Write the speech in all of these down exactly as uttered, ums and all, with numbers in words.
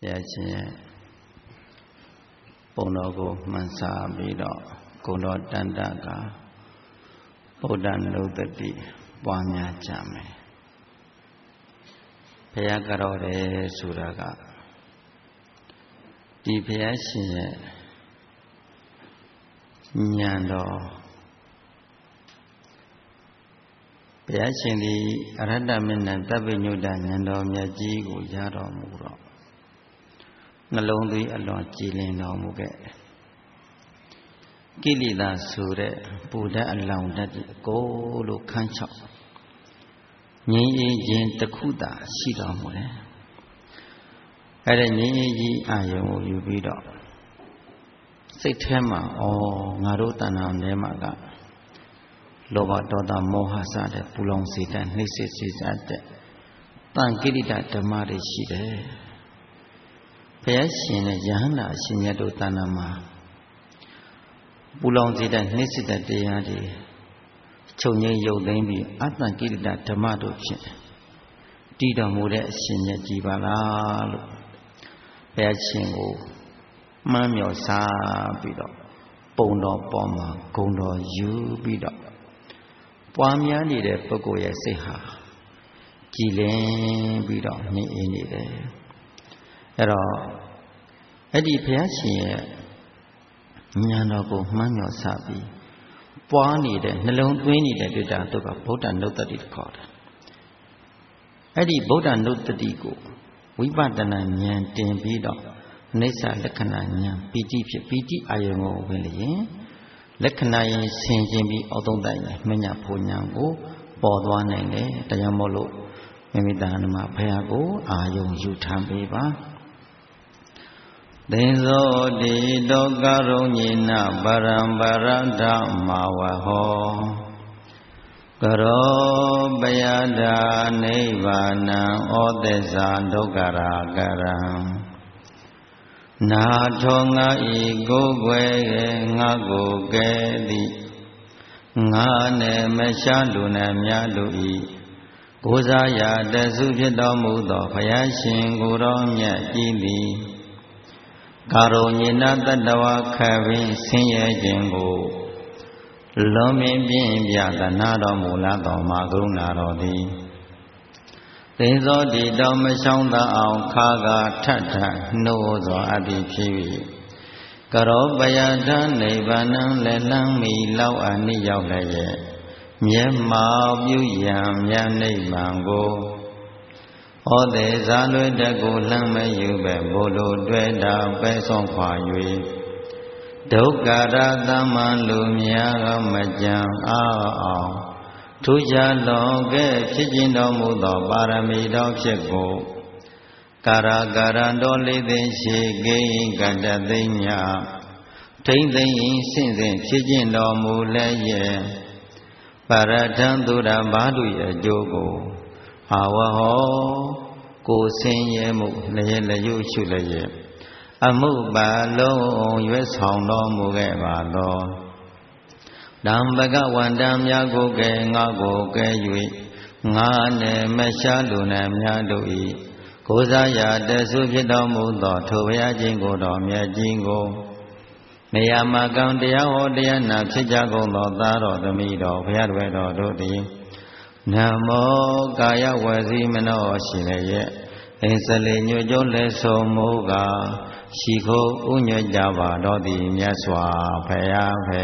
ရခြင်းပုံတော်ကိုမှန်စာပြီးတော့ဂုဏ်တော်တန်တကဗုဒ္ဓနုတ္တိပွားများကြမယ်ဘုရားကြောတယ်ဆိုတာကဒီဘုရားရှင်ရဲ့ဉာဏ်တော်ဘုရားရှင်ဒီအရဟတမေနသဗ္ဗညုတဉာဏ်တော်မြတ်ကြီးကိုရတော်မူတော့နှလုံးသွင်းအလွန်ကြည်လင်တော်မူခဲ့ကိလေသာဆိုတဲ့ပူဓာတ်အလောင်ဓာတ်ဒီကိုလို့ခန်းချောက်ငြိမ်းအေးခြင်းတစ်ခုသာရှိတော်မူတယ်အဲ့ဒါငြိမ်းအေးကြီးအာယုံကိုယူပြီးတော့စိတ်ထဲမှာဩငါတို့တဏ္ဍာထဲမှာကလောဘဒေါသမောဟစတဲ့ပူလောင်စေတဲ့နှိမ့်စစ်စေတဲ့တန်ကိရိတဓမ္မတွေရှိတယ်ဘုရားရှင်နဲ့ယဟန္တာအရှင်မြတ်တို့တဏ္ဍာမှာပူလောင်စေတဲ့နှိမ့်စစ်တဲ့တရားတွေချုပ်ငြိမ်းရုပ်သိမ်းပြီးအတ္တကိရိတဓမ္မတို့ဖြင့်တည်တော်မူတဲ့အရှင်မြတ်ကြီးပါလားလို့ဘုရားရှင်ကိုမှန်းမြော်စားပြီးတော့ပုံတော်ပေါ်မှာဂုဏ်တော်ယူပြီးတော့ပွားများနေတဲ့ပုဂ္ဂိုလ်ရဲ့စိတ်ဟာကြည်လင်ပြီးတော့ငြိမ်အေးနေတယ်အဲ့တော့အဲ့ဒီဘုရားရှင်ရဲ့ဉာဏ်တော်ကိုမှန်းမြော်စားပြီးပွားနေတဲ့နှလုံးသွင်းနေတဲ့တွေ့တာတို့ကဗုဒ္ဓနုတ္တိခေါ်တယ်အဲ့ဒီဗုဒ္ဓနုတ္တိကိုဝိပဿနာဉာဏ်တင်ပြီးတော့အိဋ္ဌလက္ခဏာဉာဏ်ပီတိဖြစ်ပီတိအာယုံကိုဝင်လျင်လက္ခဏာရင်ဆင်ခြင်ပြီးအောသုံးတိုင်မညာဖို့ဉာဏ်ကိုပေါ်သွားနိုင်တယ်တရားမို့လို့မိမိတဏ္ဍမှာဘုရားကိုအာယုံယူထမ်းပေးပါသင်္ဇောတိတောကရုံညိနပရံပရဓမ္မာဝဟောကရောပယဒာနိဗ္ဗာနံဩသစ္စာဒုက္ခရာကရံနာထောငါဤကိုယ်ွယ်ငါကိုကဲသည်ငါနဲ့မရှားလူနဲ့များလူဤကိုးစားရာတဆုဖြစ်တော်မူသောဘုရားရှင်ကိုယ်တော်မြတ်ကြီးသည်ကာရုညိနတတ္တဝခပင်ဆင်းရဲခြင်းကိုလုံးမင်းပြင်းပြသနာတော်မူလာတော်မှာကရုဏာတော်သည်သင်္ဇောတိတော်မရှောင်းသာအောင်ခါကထထနှိုးစွာအပ်သည်ဖြစ်၍ကရောပယထနိဗ္ဗာန်လည်းလမ်းမီလောက်အနိရောက်လည်းရဲ့မျက်မှောက်ပြုရန်မြတ်နိဗ္ဗာန်ကိုဩသေးဇာလွေတကူလမ်းမယူပဲဘိုလ်လိုတွေ့တာပဲဆုံးခွာ၍ဒုက္ခရသမ္မလူများကမကြံအားအောင်ထူးခြားလွန်ကဲ့ဖြစ်ခြင်းတော်မူသောပါရမီတော်ဖြစ်ကိုကာရကာရံတော်လေးသိရှိကိကတသိညာထိမ့်သိမ့်ဆင့်စဉ်ဖြစ်ခြင်းတော်မူလည်းရဲ့ပါရထံသူရဘာတို့ရဲ့အကျိုးကိုအာဝဟောကိုဆင်းရဲမှုလည်းလည်းရုပ်ရှုလည်းရဲ့အမှုပါလုံးရွယ်ဆောင်တော်မူခဲ့ပါတော်ဓမ္မကဝန္တံမြတ်ကိုကဲငါကိုကဲ၍ငါနဲ့မရှားလူနဲ့များတို့ဤကိုးစားရာတဆုဖြစ်တော်မူသောထိုဘုရားရှင်ကိုတော်မြတ်ကြီးကိုနေရာမှာကံတရားဟောတရားနာဖြစ်ကြကုန်သောသားတော်သမီးတော်ဘုရားတော်တော်တို့သည်နမောကာယဝစီမနောရှိလည်းရဲ့အင်းစလေညွတ်ကျုံးလဲဆုံးမူကားရှိခိုးဥညွတ်ကြပါတော်သည်မြတ်စွာဘုရားဘု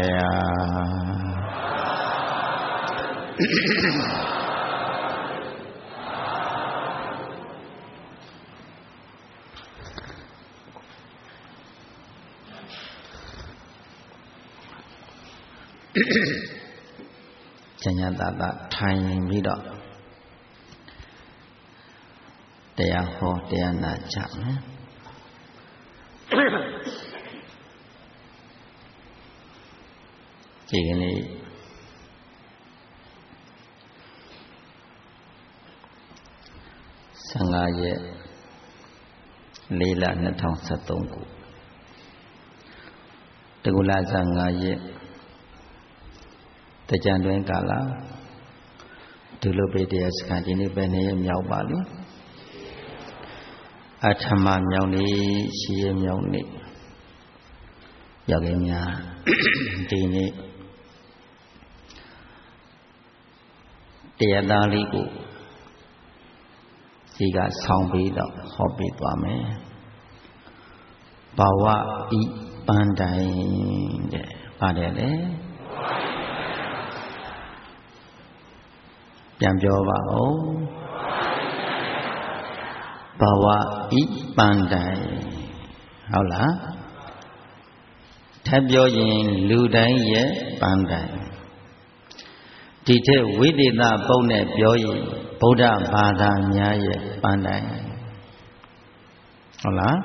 ရားကျန်ရတာတာထိုင်ပြီးတော့တရားဟောတရားနာကြမယ်ဒီကနေ့ဆယ့်ငါးရက်လေးလနှစ်ထောင်ဆယ့်သုံးခုတကူလဆန်းငါးရက်တကြံတွင်ကာလဒုလပိတရားစခန်းဒီနေ့ပဲနေမြောက်ပါလိအထမမြောင်နေရှိရမြောင်နေရောက်ခင်များဒီနေ့တရားသားလေးကိုဒီကဆောင်းပြီးတော့ဟောပေးသွားမယ်ဘာဝဤပန်းတိုင်တဲ့ပါတယ်လေပြန်ပြောပါဦးဘာဝဤပန်းတိုင်ဟုတ်လားထပ်ပြောရင်လူတိုင်းရဲ့ပန်းတိုင်ဒီထက်ဝိသေသပုံနဲ့ပြောရင်ဗုဒ္ဓဘာသာများရဲ့ပန်းတိုင်ဟုတ်လား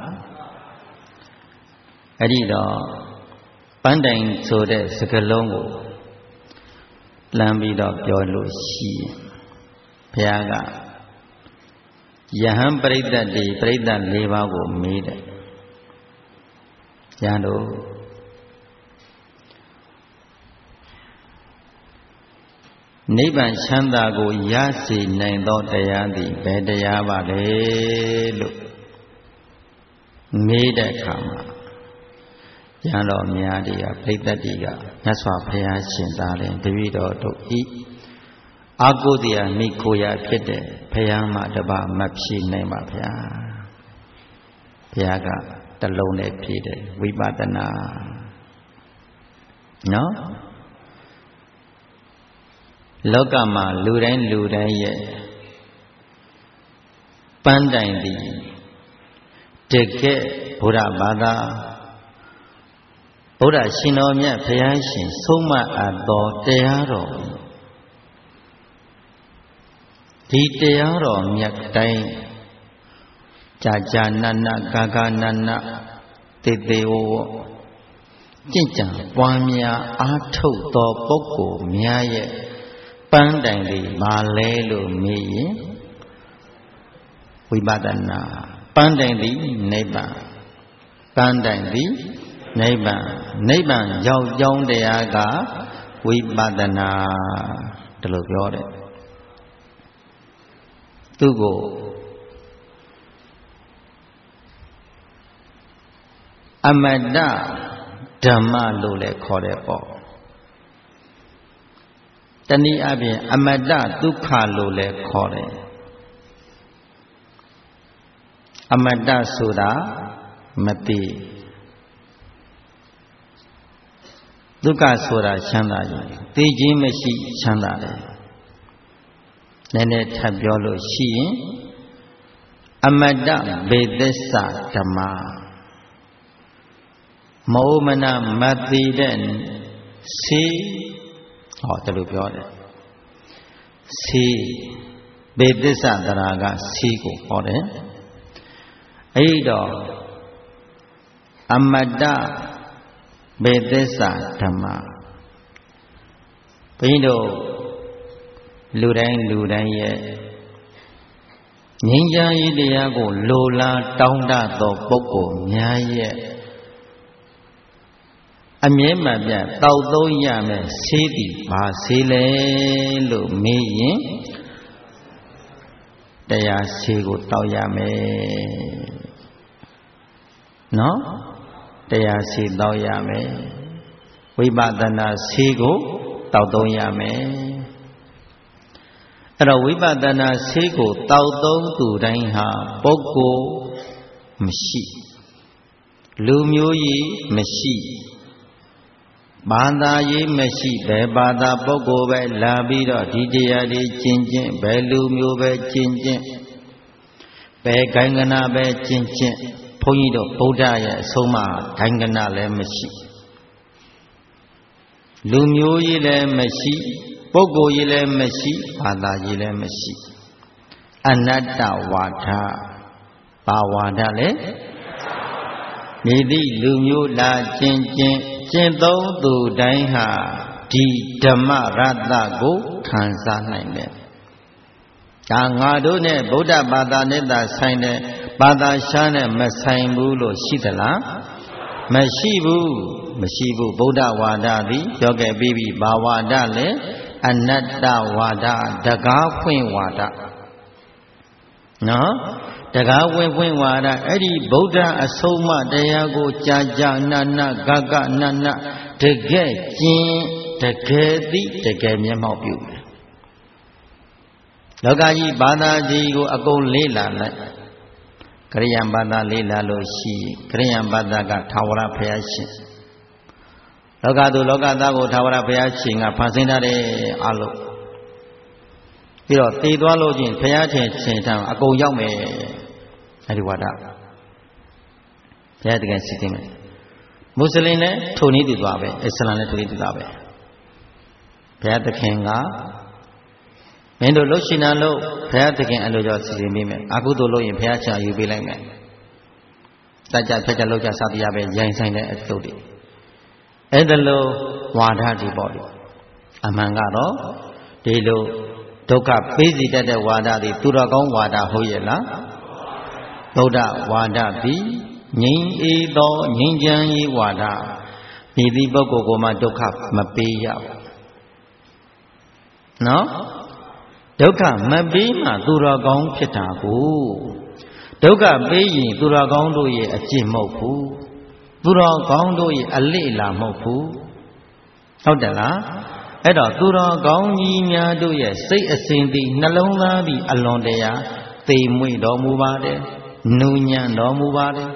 အဲ့ဒီတော့ပန်းတိုင်ဆိုတဲ့စကားလုံးကိုလမ်းပြီးတော့ပြောလို့ရှိရင်ဘုရားကယဟန်ပရိသတ်တွေပရိသတ်၄ပါးကိုမေးတယ်ယဟန်တို့နိဗ္ဗာန်ချမ်းသာကိုရစေနိုင်သောတရားသည်ဘယ်တရားပါလဲလို့မေးတဲ့အခါမှာယဟန်တော်များတွေကပရိသတ်တွေကမြတ်စွာဘုရားရှင်သာလင်တပည့်တော်တို့ဤအာကိုတရားမိကိုရာဖြစ်တဲ့ဘုရားမှာတပါမဖြစ်နိုင်ပါဗျာဘုရားကတလုံးနဲ့ဖြည့်တယ်ဝိပဿနာနော်လောကမှာလူတိုင်းလူတိုင်းရဲ့ပန်းတိုင်သည်တကယ်ဘုရားဘာသာဘုရားရှင်တော်မြတ်ဘုရားရှင်ဆုံးမအပ်သောတရားတော်ဒီတရားတော်မြတ်တိုင်းကြာကြာနာနာဂါဂါနာနာတေတေဝဝကြင်ကြံပွားများအားထုတ်သောပုဂ္ဂိုလ်များရဲ့ပန်းတိုင်လေးဘာလဲလို့မေးရင်ဝိပဿနာပန်းတိုင်သည်နိဗ္ဗာန်ပန်းတိုင်သည်နိဗ္ဗာန်နိဗ္ဗာန်ရောက်ကြောင်းတရားကဝိပဿနာဒီလိုပြောတယ်သူကိုအမတ္တဓမ္မလို့လည်းခေါ်တယ်ပေါ့တနည်းအားဖြင့်အမတ္တဒုက္ခလို့လည်းခေါ်တယ်အမတ္တဆိုတာမသိဒုက္ခဆိုတာချမ်းသာခြင်းသိခြင်းမရှိချမ်းသာတယ်နည်းနည်းထပ်ပြောလို့ရှိရင်အမတ္တဘေသစ္စာဓမ္မမောမနမသိတဲ့စေဟောတလို့ပြောတယ်စေဘေသစ္စာတရားကစေကိုဟောတယ်အဲ့တော့အမတ္တဘေသစ္စာဓမ္မဘုန်းကြီးတို့လူတိုင်းလူတိုင်းရဲ့ငြိမ်းချမ်းရေးတရားကိုလိုလားတောင်းတသောပုဂ္ဂိုလ်များရဲ့အမြဲမှန်ပြတောက်သုံးရမယ်ဆေးသည်ဘာဆေးလဲလို့မေးရင်တရားဆေးကိုတောက်ရမယ်နော်တရားဆေးတောက်ရမယ်ဝိပဿနာဆေးကိုတောက်သုံးရမယ်အဲ့တော့ဝိပဿနာဆေးကိုတောက်သုံးသူတိုင်းဟာပုဂ္ဂိုလ်မရှိလူမျိုးကြီးမရှိဘာသာရေးမရှိဘယ်ဘာသာပုဂ္ဂိုလ်ပဲလာပြီးတော့ဒီတရားတွေကျင့်ကျင့်ဘယ်လူမျိုးပဲကျင့်ကျင့်ဘယ်ဂိုင်းကနာပဲကျင့်ကျင့်ဘုန်းကြီးတို့ဗုဒ္ဓရဲ့အဆုံးအမဂိုင်းကနာလည်းမရှိလူမျိုးကြီးလည်းမရှိပုဂ္ဂိုလ်ကြီးလည်းမရှိဘာသာကြီးလည်းမရှိအနတ္တဝါဒဘာဝါဒလဲနေသည့်လူမျိုးလာကျင့်ကျင့်ကျင့်သုံးသူတိုင်းဟာဒီဓမ္မရတ္တကိုခံစားနိုင်တယ်ဒါငါတို့နဲ့ဗုဒ္ဓဘာသာနဲ့သာဆိုင်တဲ့ဘာသာရှားနဲ့မဆိုင်ဘူးလို့ရှိသလားမရှိဘူးမရှိဘူးဗုဒ္ဓဝါဒသည်ပြောခဲ့ပြီးပြီဘာဝါဒလဲအနတ္တဝါဒတကားဖွင့်ဝါဒနော်တကားဝင်ဝင်ဝါဒအဲ့ဒီဗုဒ္ဓအဆုံးအမတရားကိုကြာကြာနာနာဂဂနနတကယ်ကျင့်တကယ်သိတကယ်မျက်မှောက်ပြုတယ်လောကကြီးဘာသာကြီးကိုအကုန်လေးလာလိုက်ကရိယံဘာသာလေးလာလို့ရှိကရိယံဘာသာကထာဝရဘုရားရှင်လောကသူလောကသားကိုထာဝရဘုရားရှင်ကဖန်ဆင်းထားတဲ့အလုံးပြီးတော့တည်သွားလို့ချင်းဘုရားထင်ရှင်ထံအကုန်ရောက်မယ်အဲဒီဝါဒဘုရားတကယ်စီတင်မယ်မွတ်စလင်လည်းထိုနည်းတူသွားပဲအစ္စလာမ်လည်းထိုနည်းတူသွားပဲဘုရားသခင်ကမင်းတို့လှုပ်ရှင်တာလို့ဘုရားသခင်အလိုကြောင့်စီစဉ်ပေးမယ်အကုသိုလ်လို့ရင်ဘုရားချာယူပေးလိုက်မယ်တကြဖက်ကြလှုပ်ကြစသည်ရပဲရိုင်းဆိုင်တဲ့အတုတွေအဲ့ဒါလို့ဝါဒတွေပေါ့လေအမှန်ကတော့ဒီလိုဒုက္ခပေးစီတတ်တဲ့ဝါဒတွေသူတော်ကောင်းဝါဒဟုတ်ရဲ့လားဗုဒ္ဓဝါဒပြီးငြိမ်းအေးသောငြိမ်းချမ်းရေးဝါဒဒီဒီပုဂ္ဂိုလ်ကိုမှဒုက္ခမပေးရဘူးနော်ဒုက္ခမပေးမှသူတော်ကောင်းဖြစ်တာကိုဒုက္ခပေးရင်သူတော်ကောင်းတို့ရဲ့အကျင့်မဟုတ်ဘူးသူတော်ကောင်းတို့ရဲ့အလေ့လာမဟုတ်ဘူးဟုတ်တယ်လားအဲ့တော့သူတော်ကောင်းကြီးများတို့ရဲ့စိတ်အစဉ်သည်နှလုံးသားသည်အလွန်တရာသိမ်မွေ့တော်မူပါတယ်နူးညံ့တော်မူပါတယ်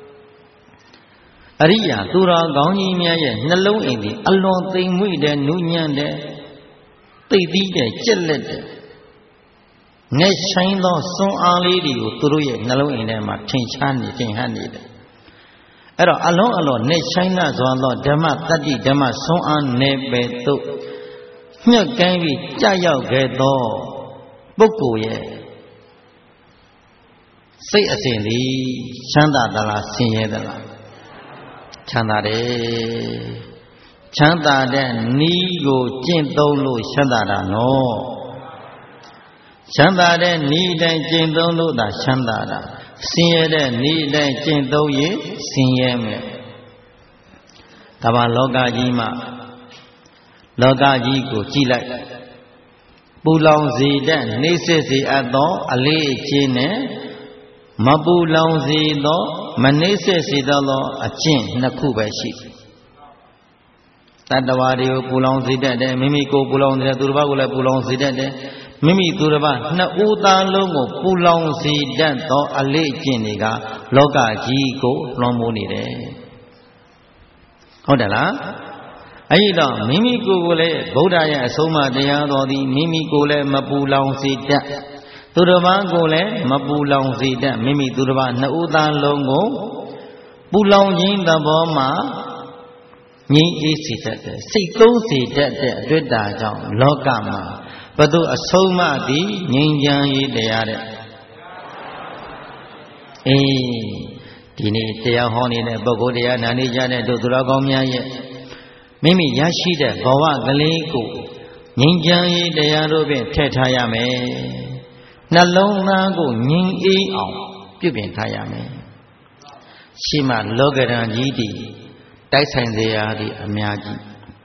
အရိယာသူတော်ကောင်းကြီးများရဲ့နှလုံးအိမ်သည်အလွန်သိမ်မွေ့တဲ့နူးညံ့တဲ့သိသီးတဲ့ကြက်လက်တဲ့နဲ့ဆိုင်သောစွမ်းအားလေးတွေကိုသူတို့ရဲ့နှလုံးအိမ်ထဲမှာထင်ရှားနေထင်ဟပ်နေတယ်အဲ့တော့အလုံးအလုံးနဲ့ဆိုင်နာစွာသောဓမ္မတတ္တိဓမ္မစွမ်းအားနယ်ပယ်သို့ညှက်ကမ်းပြီးကြာရောက်ခဲ့သောပုဂ္ဂိုလ်ရဲ့စိတ်အစဉ်သည်ချမ်းသာသလားဆင်းရဲသလားချမ်းသာတယ်ချမ်းသာတဲ့နီးကိုကျင့်သုံးလို့ချမ်းသာတာနော်ချမ်းသာတဲ့နီးတိုင်းကျင့်သုံးလို့သာချမ်းသာတာဆင်းရဲတဲ့နီးတိုင်းကျင့်သုံးရင်ဆင်းရဲမယ်ဒါပါလောကကြီးမှာလောကကြီးကိုကြည့်လိုက်ပူလောင်စေတဲ့နှိမ့်ဆက်စေအပ်သောအလေးအကျင့်နဲ့မပူလောင်စေသောမနှိမ့်ဆက်စေသောအကျင့်နှစ်ခုပဲရှိတတ္တဝါတွေကိုပူလောင်စေတတ်တယ်မိမိကိုပူလောင်စေတယ်သူတစ်ပါးကိုလည်းပူလောင်စေတတ်တယ်မိမိသူတစ်ပါးနှစ်ဦးသားလုံးကိုပူလောင်စေတတ်သောအလေးအကျင့်တွေကလောကကြီးကိုလွှမ်းမိုးနေတယ်ဟုတ်တယ်လားအဲ့ဒီတော့မိမိကိုယ်ကိုလည်းဗုဒ္ဓရဲ့အဆုံးအမတရားတော်သည်မိမိကိုယ်လည်းမပူလောင်စေတတ်သူတစ်ပါးကိုလည်းမပူလောင်စေတတ်မိမိသူတစ်ပါးနှစ်ဦးသားလုံးကိုပူလောင်ခြင်းသဘောမှာငြိမ်းအေးစေတတ်တယ်စိတ်သုံးစေတတ်တဲ့အတွေ့အတာကြောင့်လောကမှာဘသူအဆုံးအမသည်ငြိမ်းချမ်းရေးတရားတဲ့အေးဒီနေ့တရားဟောနေတဲ့ပုဂ္ဂိုလ်တရားနာနေကြတဲ့တို့သူတော်ကောင်းများရဲ့မိမိရရှိတဲ့ဘဝကလေးကိုငြိမ်းချမ်းရေးတရားတို့ဖြင့်ထည့်ထားရမယ်နှလုံးသားကိုငြိမ်းအေးအောင်ပြုပြင်ထားရမယ်ရှိမှလောကရန်ကြီးတည်တိုက်ဆိုင်စရာတွေအများကြီး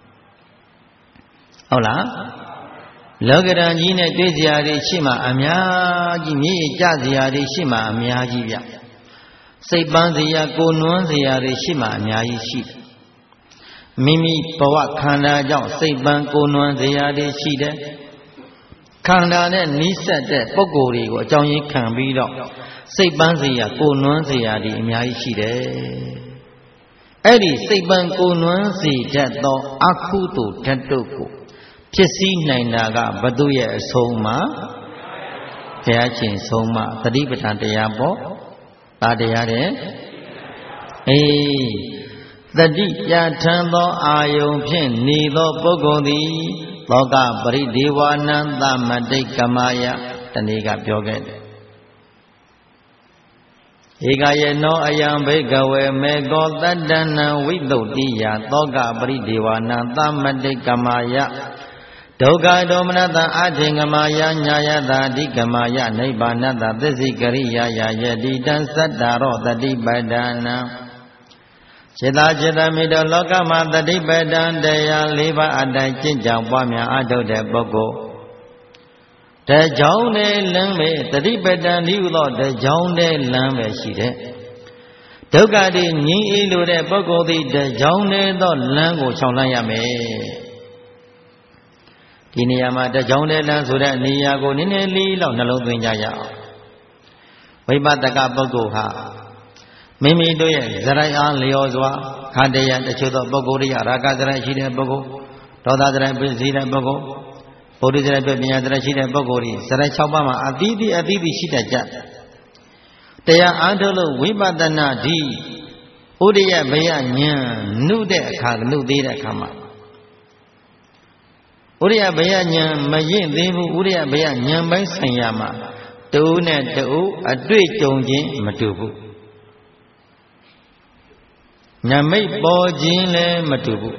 ဟုတ်လားလောကရန်ကြီးနဲ့တွေ့စရာတွေရှိမှအများကြီးမြည်ကြစရာတွေရှိမှအများကြီးဗျစိတ်ပန်းစရာကိုနွမ်းစရာတွေရှိမှအများကြီးရှိတယ်မိမိဘဝခန္ဓာကြောင့်စိတ်ပန်းကိုနွမ်းစရာတွေရှိတယ်ခန္ဓာနဲ့နီးစပ်တဲ့ပုဂ္ဂိုလ်တွေကိုအကြောင်းရင်းခံပြီးတော့စိတ်ပန်းစရာကိုနွမ်းစရာတွေအများကြီးရှိတယ်အဲ့ဒီစိတ်ပန်းကိုနွမ်းစေတတ်သောအကုသိုလ်ဓာတ်တို့ကိုဖြစ်စည်းနိုင်တာကဘသူရဲ့အဆုံးအမဘုရားရှင်ဆုံးမသတိပဋ္ဌာန်တရားပေါ့ဒါတရားတဲ့အေးတတိယထံသောအာယုံဖြင့်နေသောပုဂ္ဂိုလ်သည်လောကပရိဒေဝနံသမတိကမယတနေ့ကပြောခဲ့တယ်ဧကယေနောအယံဘိကဝေမေကောတတ္တနံဝိသုဒ္ဓိယသောကပရိဒေဝနံသမတိကမယဒုက္ခဒေါမနတအထင်ကမယညာယတာအဓိကမယနိဗ္ဗာနတသစ္စိကရိယာယယတိတံသတ္တရောတတိပဒနာစေတစေတမိတောလောကမှာတတိပဒံတရား၄ပါးအတိုင်းကျင့်ကြံပွားများအထုတ်တဲ့ပုဂ္ဂိုလ်တကြောင်းနဲ့လမ်းပဲတတိပတံဒီဟုသောတကြောင်းနဲ့လမ်းပဲရှိတဲ့ဒုက္ခတိငြိမ်းအေးလိုတဲ့ပုဂ္ဂိုလ်သည်တကြောင်းနဲ့သောလမ်းကိုရှောင်လန်းရမယ်ဒီနေရာမှာတကြောင်းနဲ့လမ်းဆိုတဲ့နေရာကိုနည်းနည်းလေးလောက်နှလုံးသွင်းကြရအောင်ဝိပဿကပုဂ္ဂိုလ်ဟာမိမိတို့ရဲ့ဇရိုက်အားလျော်စွာခန္ဓာရတချို့သောပုဂ္ဂိုလ်တွေရာဂဇရိုက်ရှိတဲ့ပုဂ္ဂိုလ်ဒေါသဇရိုက်ရှိတဲ့ပုဂ္ဂိုလ်ဘုဒ္ဓဇရိုက်ပညာဇရိုက်ရှိတဲ့ပုဂ္ဂိုလ်တွေဇရိုက်၆ပါးမှာအသီးသီးအသီးသီးရှိတတ်ကြတရားအားထုတ်လို့ဝိပဿနာဒီဥဒိယဘယဉာဏ်နုတဲ့အခါနုသေးတဲ့အခါမှာဥဒိယဘယဉာဏ်မရင့်သေးဘူးဥဒိယဘယဉာဏ်ပိုင်းဆိုင်ရာမှာတူနဲ့တူအတွေ့ကြုံခြင်းမတူဘူးနမိတ်ပေါ်ခြင်းလည်းမတူဘူး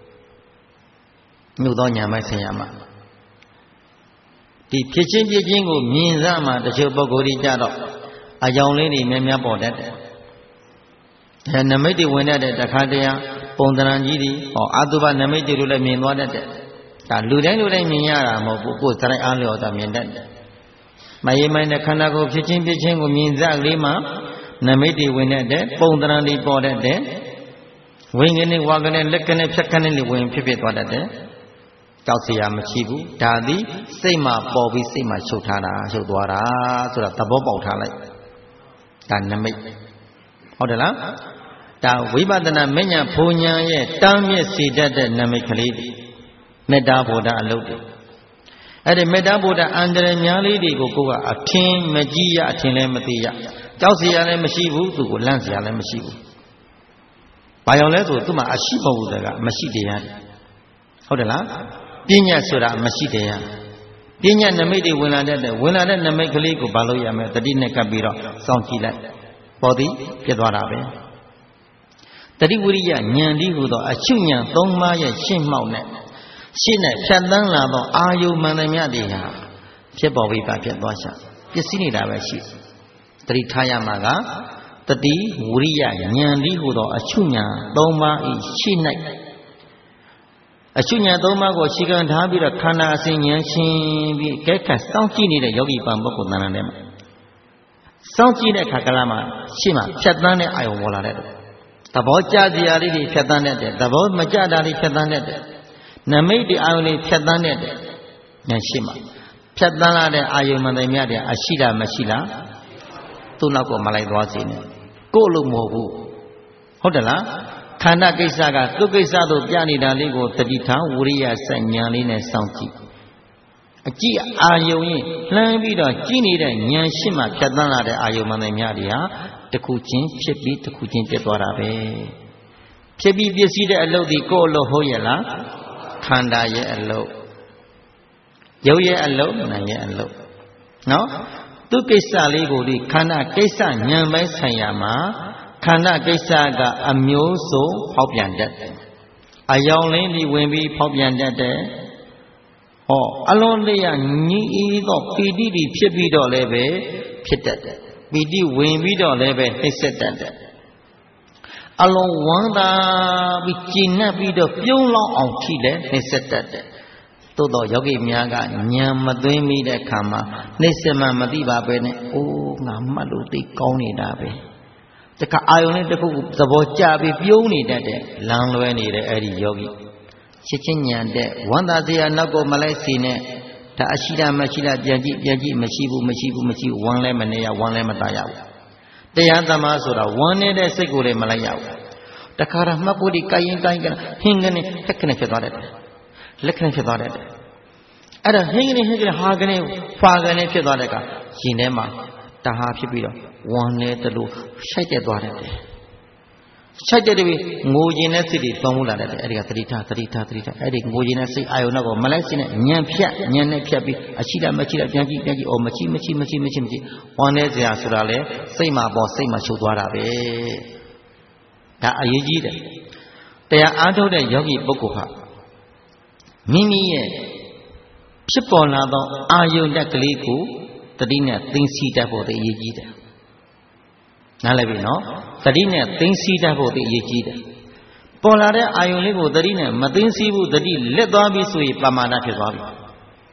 မြုပ်သောဉာဏ်ပိုင်းဆိုင်ရာမှာဒီဖြစ်ချင်းဖြစ်ချင်းကိုမြင်စမှတချို့ပုဂ္ဂိုလ်တွေကြတော့အကြောင်းလေးတွေများများပေါ်တတ်တယ်အဲနမိတ်တွေဝင်တတ်တဲ့တခါတည်းပုံသဏ္ဍာန်ကြီးတွေဟောအတုပနမိတ်တွေလည်းမြင်သွားတတ်တယ်ဒါလူတိုင်းလူတိုင်းမြင်ရတာမဟုတ်ဘူးကိုယ်စရိုက်အားလျော်တာမြင်တတ်တယ်မယေမိုင်းတဲ့ခန္ဓာကိုယ်ဖြစ်ချင်းဖြစ်ချင်းကိုမြင်စကလေးမှာနမိတ်တွေဝင်တတ်တယ်ပုံသဏ္ဍာန်တွေပေါ်တတ်တယ်ဝိညာဉ်နဲ့ဝါကနေလက်ကနဲ့ဖြတ်ခနဲ့တွေဝင်ဖြစ်ဖြစ်သွားတတ်တယ်ကြောက်เสียမရှိဘူးဒါသည်စိတ်မှာပေါ်ပြီးစိတ်မှာချုပ်ထားတာချုပ်သွားတာဆိုတာသဘောပေါက်ထားလိုက်ဒါနမိတ်ဟုတ်တယ်လားဒါဝိပဿနာမဉ္ဇဉ်ဘုံဉာဏ်ရဲ့တမ်းမြင့်စေတတ်တဲ့နမိတ်ကလေးတွေမေတ္တာဗုဒ္ဓအလုပ်တွေအဲ့ဒီမေတ္တာဗုဒ္ဓအန္တရာယ်များလေးတွေကိုကိုကအထင်မကြီးရအထင်လည်းမသိရကြောက်เสียလည်းမရှိဘူးသူကိုလန့်เสียလည်းမရှိဘူးဘာကြောင့်လဲဆိုသူ့မှာအရှိမဟုတ်တဲ့ကမရှိတရားဟုတ်တယ်လားပညာဆိုတာမရှိတရားပညာနမိတ်တွေဝင်လာတဲ့ဝင်လာတဲ့နမိတ်ကလေးကိုဘာလို့ရမလဲတတိနဲ့ကပ်ပြီးတော့စောင့်ကြည့်လိုက်ပေါ်သည်ဖြစ်သွားတာပဲတတိဝိရိယဉာဏ်ဒီဟူသောအချုပ်ဉာဏ်သုံးပါးရဲ့ရှင်းမှောက်နဲ့ရှင်းနဲ့ဖြတ်တန်းလာသောအာယုမှန်သမျှတွေဟာဖြစ်ပေါ်ပြီးပါဖြစ်သွားရှာပစ္စည်းနေတာပဲရှိတတိထားရမှာကတတိဝိရိယဉာဏ်ဒီဟူသောအချုပ်ဉာဏ်သုံးပါးဤရှင်း၌အရှုဉာဏ်သုံးပါးကိုရှင်းခံထားပြီးတော့ခန္ဓာအစဉ်ဉာဏ်ရှင်းပြီးကဲခတ်စောင့်ကြည့်နေတဲ့ယောဂီပံပုဂ္ဂိုလ်တဏ္ဍာထဲမှာစောင့်ကြည့်တဲ့ခါကလာမှာရှင်းမှာဖြတ်တန်းတဲ့အာယုံပေါ်လာတဲ့သဘောကျစရာလေးတွေဖြတ်တန်းတဲ့သဘောမကျတာတွေဖြတ်တန်းတဲ့နမိတ်တွေအာယုံလေးဖြတ်တန်းတဲ့ဉာဏ်ရှင်းမှာဖြတ်တန်းလာတဲ့အာယုံမှန်တယ်များတယ်အရှိလားမရှိလားသူ့နောက်ကမလိုက်သွားစေနဲ့ကို့လို့မဟုတ်ဘူးဟုတ်တယ်လားခန္ဓာကိစ္စကသူ့ကိစ္စတို့ပြနေတာလေးကိုတတိထားဝိရိယစဉ္ညာလေးနဲ့စောင့်ကြည့်အကြည့်အာယုံရင်လှမ်းပြီးတော့ကြည့်နေတဲ့ဉာဏ်ရှိမှဖြတ်သန်းလာတဲ့အာယုံမှန်တယ်များတွေဟာတစ်ခုချင်းဖြစ်ပြီးတစ်ခုချင်းပြတ်သွားတာပဲဖြစ်ပြီးပြည့်စည်တဲ့အလုပ်ဒီကိုယ့်အလုပ်ဟုတ်ရဲ့လားခန္ဓာရဲ့အလုပ်ရုပ်ရဲ့အလုပ်နာမ်ရဲ့အလုပ်နော်သူ့ကိစ္စလေးကိုဒီခန္ဓာကိစ္စဉာဏ်ပိုင်းဆိုင်ရာမှာခန္ဓာကိစ္စကအမျိုးစုံဖောက်ပြန်တတ်တယ်။အယောင်လင်းပြီးဝင်ပြီးဖောက်ပြန်တတ်တယ်။ဟောအလုံးလေးရညီဤသောပီတိတွေဖြစ်ပြီးတော့လည်းပဲဖြစ်တတ်တယ်။ပီတိဝင်ပြီးတော့လည်းပဲနှိမ့်ဆက်တတ်တယ်။အလုံးဝမ်းသာပြီးကျဉ်နှံ့ပြီးတော့ပြုံးလောင်းအောင်ထိလည်းနှိမ့်ဆက်တတ်တယ်။သို့တော့ယောဂီများကဉာဏ်မသွင်းမိတဲ့ခါမှာနှိမ့်ဆက်မှမသိပါပဲနဲ့။အိုးငါမှတ်လို့သိကောင်းနေတာပဲ။တခါအာယုန်နဲ့တခုသဘောကျပြီးပြုံးနေတတ်တဲ့လမ်းလွဲနေတဲ့အဲ့ဒီယောဂီချစ်ချင်းညံတဲ့ဝန္တာစရာနောက်ကိုမလိုက်စီနဲ့ဒါအရှိတာမရှိတာပြန်ကြည့်ပြန်ကြည့်မရှိဘူးမရှိဘူးမရှိဝမ်းလဲမနေရဝမ်းလဲမตายရဘူးတရားသမားဆိုတာဝမ်းနေတဲ့စိတ်ကိုလည်းမလိုက်ရဘူးတခါတော့မှတ်ဖို့ဒီကိုင်ရင်ကိုင်ကဟင်းကနေဟက်ကနေဖြစ်သွားတယ်လက်ကနေဖြစ်သွားတယ်အဲ့ဒါဟင်းကနေဟင်းကနေဟာကနေဖာကနေဖြစ်သွားတဲ့ကရှင်ထဲမှာတဟာဖြစ်ပြီးတော့ဝမ်းနေတဲ့လို့ရှိုက်တက်သွားတယ်ရှိုက်တဲ့ပြီးငိုခြင်းနဲ့စိတ်တွေသွန်မှုလာတယ်အဲ့ဒီကသတိထားသတိထားသတိထားအဲ့ဒီငိုခြင်းနဲ့စိတ်အာယုံတော့မလိုက်စင်းနဲ့ညံဖြတ်ညံနဲ့ဖြတ်ပြီးအရှိတာမရှိတာပြန်ကြည့်ပြန်ကြည့်အော်မရှိမရှိမရှိမရှိမရှိဝမ်းနေစရာဆိုတာလေစိတ်မှာပေါ်စိတ်မှာရှုပ်သွားတာပဲဒါအရေးကြီးတယ်တရားအားထုတ်တဲ့ယောဂီပုဂ္ဂိုလ်ဟာမိမိရဲ့ဖြစ်ပေါ်လာသောအာယုန်တက်ကလေးကိုတတိနဲ့သိသိတတ်ဖို့အရေးကြီးတယ်နားလည်ပြီနော်တတိနဲ့သိသိတတ်ဖို့အရေးကြီးတယ်ပေါ်လာတဲ့အာယုန်လေးကိုတတိနဲ့မသိသိဘူးတတိလက်သွားပြီဆိုရင်ပမာဏဖြစ်သွားပြီ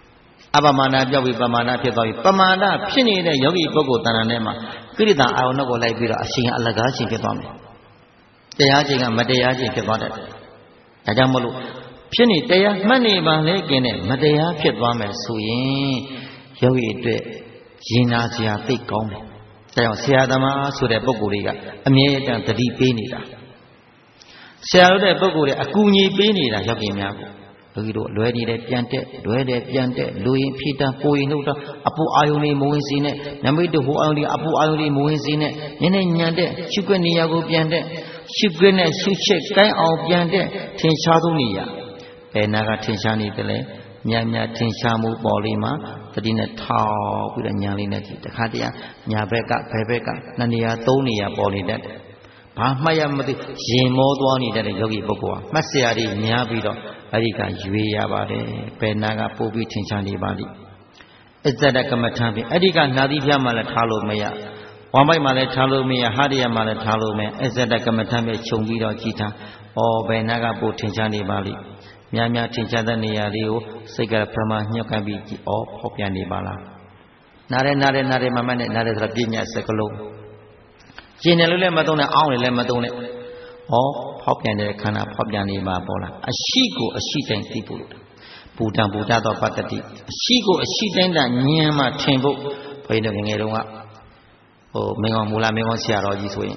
အပမာဏပြောက်ပြီးပမာဏဖြစ်သွားပြီပမာဏဖြစ်နေတဲ့ယောဂီပုဂ္ဂိုလ်တဏ္ဍာနဲ့မှာကိရိတာအာရုံကိုလိုက်ပြီးတော့အရှင်အလကားရှင်ဖြစ်သွားမယ်တရားချင်းကမတရားချင်းဖြစ်သွားတတ်တယ်ဒါကြောင့်မလို့ဖြစ်နေတရားမှတ်နေပါလေกินတဲ့မတရားဖြစ်သွားမယ်ဆိုရင်ယောဂီအတွက်ရင်နာစရာသိကောင်းတယ်ဒါကြောင့်ဆရာသမားဆိုတဲ့ပုဂ္ဂိုလ်တွေကအမြဲတမ်းတတိပေးနေတာဆရာတို့တဲ့ပုဂ္ဂိုလ်တွေအကူအညီပေးနေတာယောဂီများကိုယောဂီတို့လွယ်နေတယ်ပြန်တက်လွယ်တယ်ပြန်တက်လူရင်ဖြည့်တန်းပိုရင်တို့တော့အပူအာယုန်လေးမဝင်စေနဲ့နမိတ်တို့ဟိုအာယုန်လေးအပူအာယုန်လေးမဝင်စေနဲ့ညနေညံတဲ့ရှုခွက်နေရာကိုပြန်တက်ရှုခွက်နဲ့ရှုချက်ကိုင်းအောင်ပြန်တက်ထင်ရှားသောနေရာဘယ်နာကထင်ရှားနေတယ်လဲညာညာထင်ရှားမှုပေါ်လေးမှာတတိနဲ့ထောက်ပြီးတော့ညာလေးနဲ့ကြည့်တခါတည်းညာဘက်ကဘယ်ဘက်ကနှစ်နေရာသုံးနေရာပေါ်နေတတ်တယ်ဘာမှတ်ရမသိရင်မောသွားနေတဲ့ယောဂီပုဂ္ဂိုလ်ဟာမှတ်စရာတွေများပြီးတော့အဲ့ဒီကရွေရပါတယ်ဘယ်နာကပို့ပြီးထင်ရှားနေပါလိမ့်အစ္ဆဒကမ္မထံပြီအဲ့ဒီကနာသီဖျားမှလည်းထားလို့မရဝမ်းပိုက်မှလည်းထားလို့မရဟာရယမှလည်းထားလို့မရအစ္ဆဒကမ္မထံပဲခြုံပြီးတော့ကြည်ထားဩဘယ်နာကပို့ထင်ရှားနေပါလိမ့်များများထင်ရှားတဲ့နေရာလေးကိုစိတ်ကပရမညှော့ကန်ပြီးဩဖောက်ပြန်နေပါလားနားရဲနားရဲနားရဲမမနဲ့နားရဲဆိုတာပြည့်ညတ်စကလုံးကျင်တယ်လို့လည်းမသုံးနဲ့အောင်းလည်းမသုံးနဲ့ဩဖောက်ပြန်တဲ့ခန္ဓာဖောက်ပြန်နေမှာပေါ်လာအရှိကိုအရှိတိုင်းသိဖို့ဘူတံဘူတသောပတ္တိအရှိကိုအရှိတိုင်းတာဉာဏ်မှထင်ဖို့ဘုန်းကြီးတို့ငယ်ငယ်တုန်းကဟိုမင်းကောင်မူလာမင်းကောင်ဆရာတော်ကြီးဆိုရင်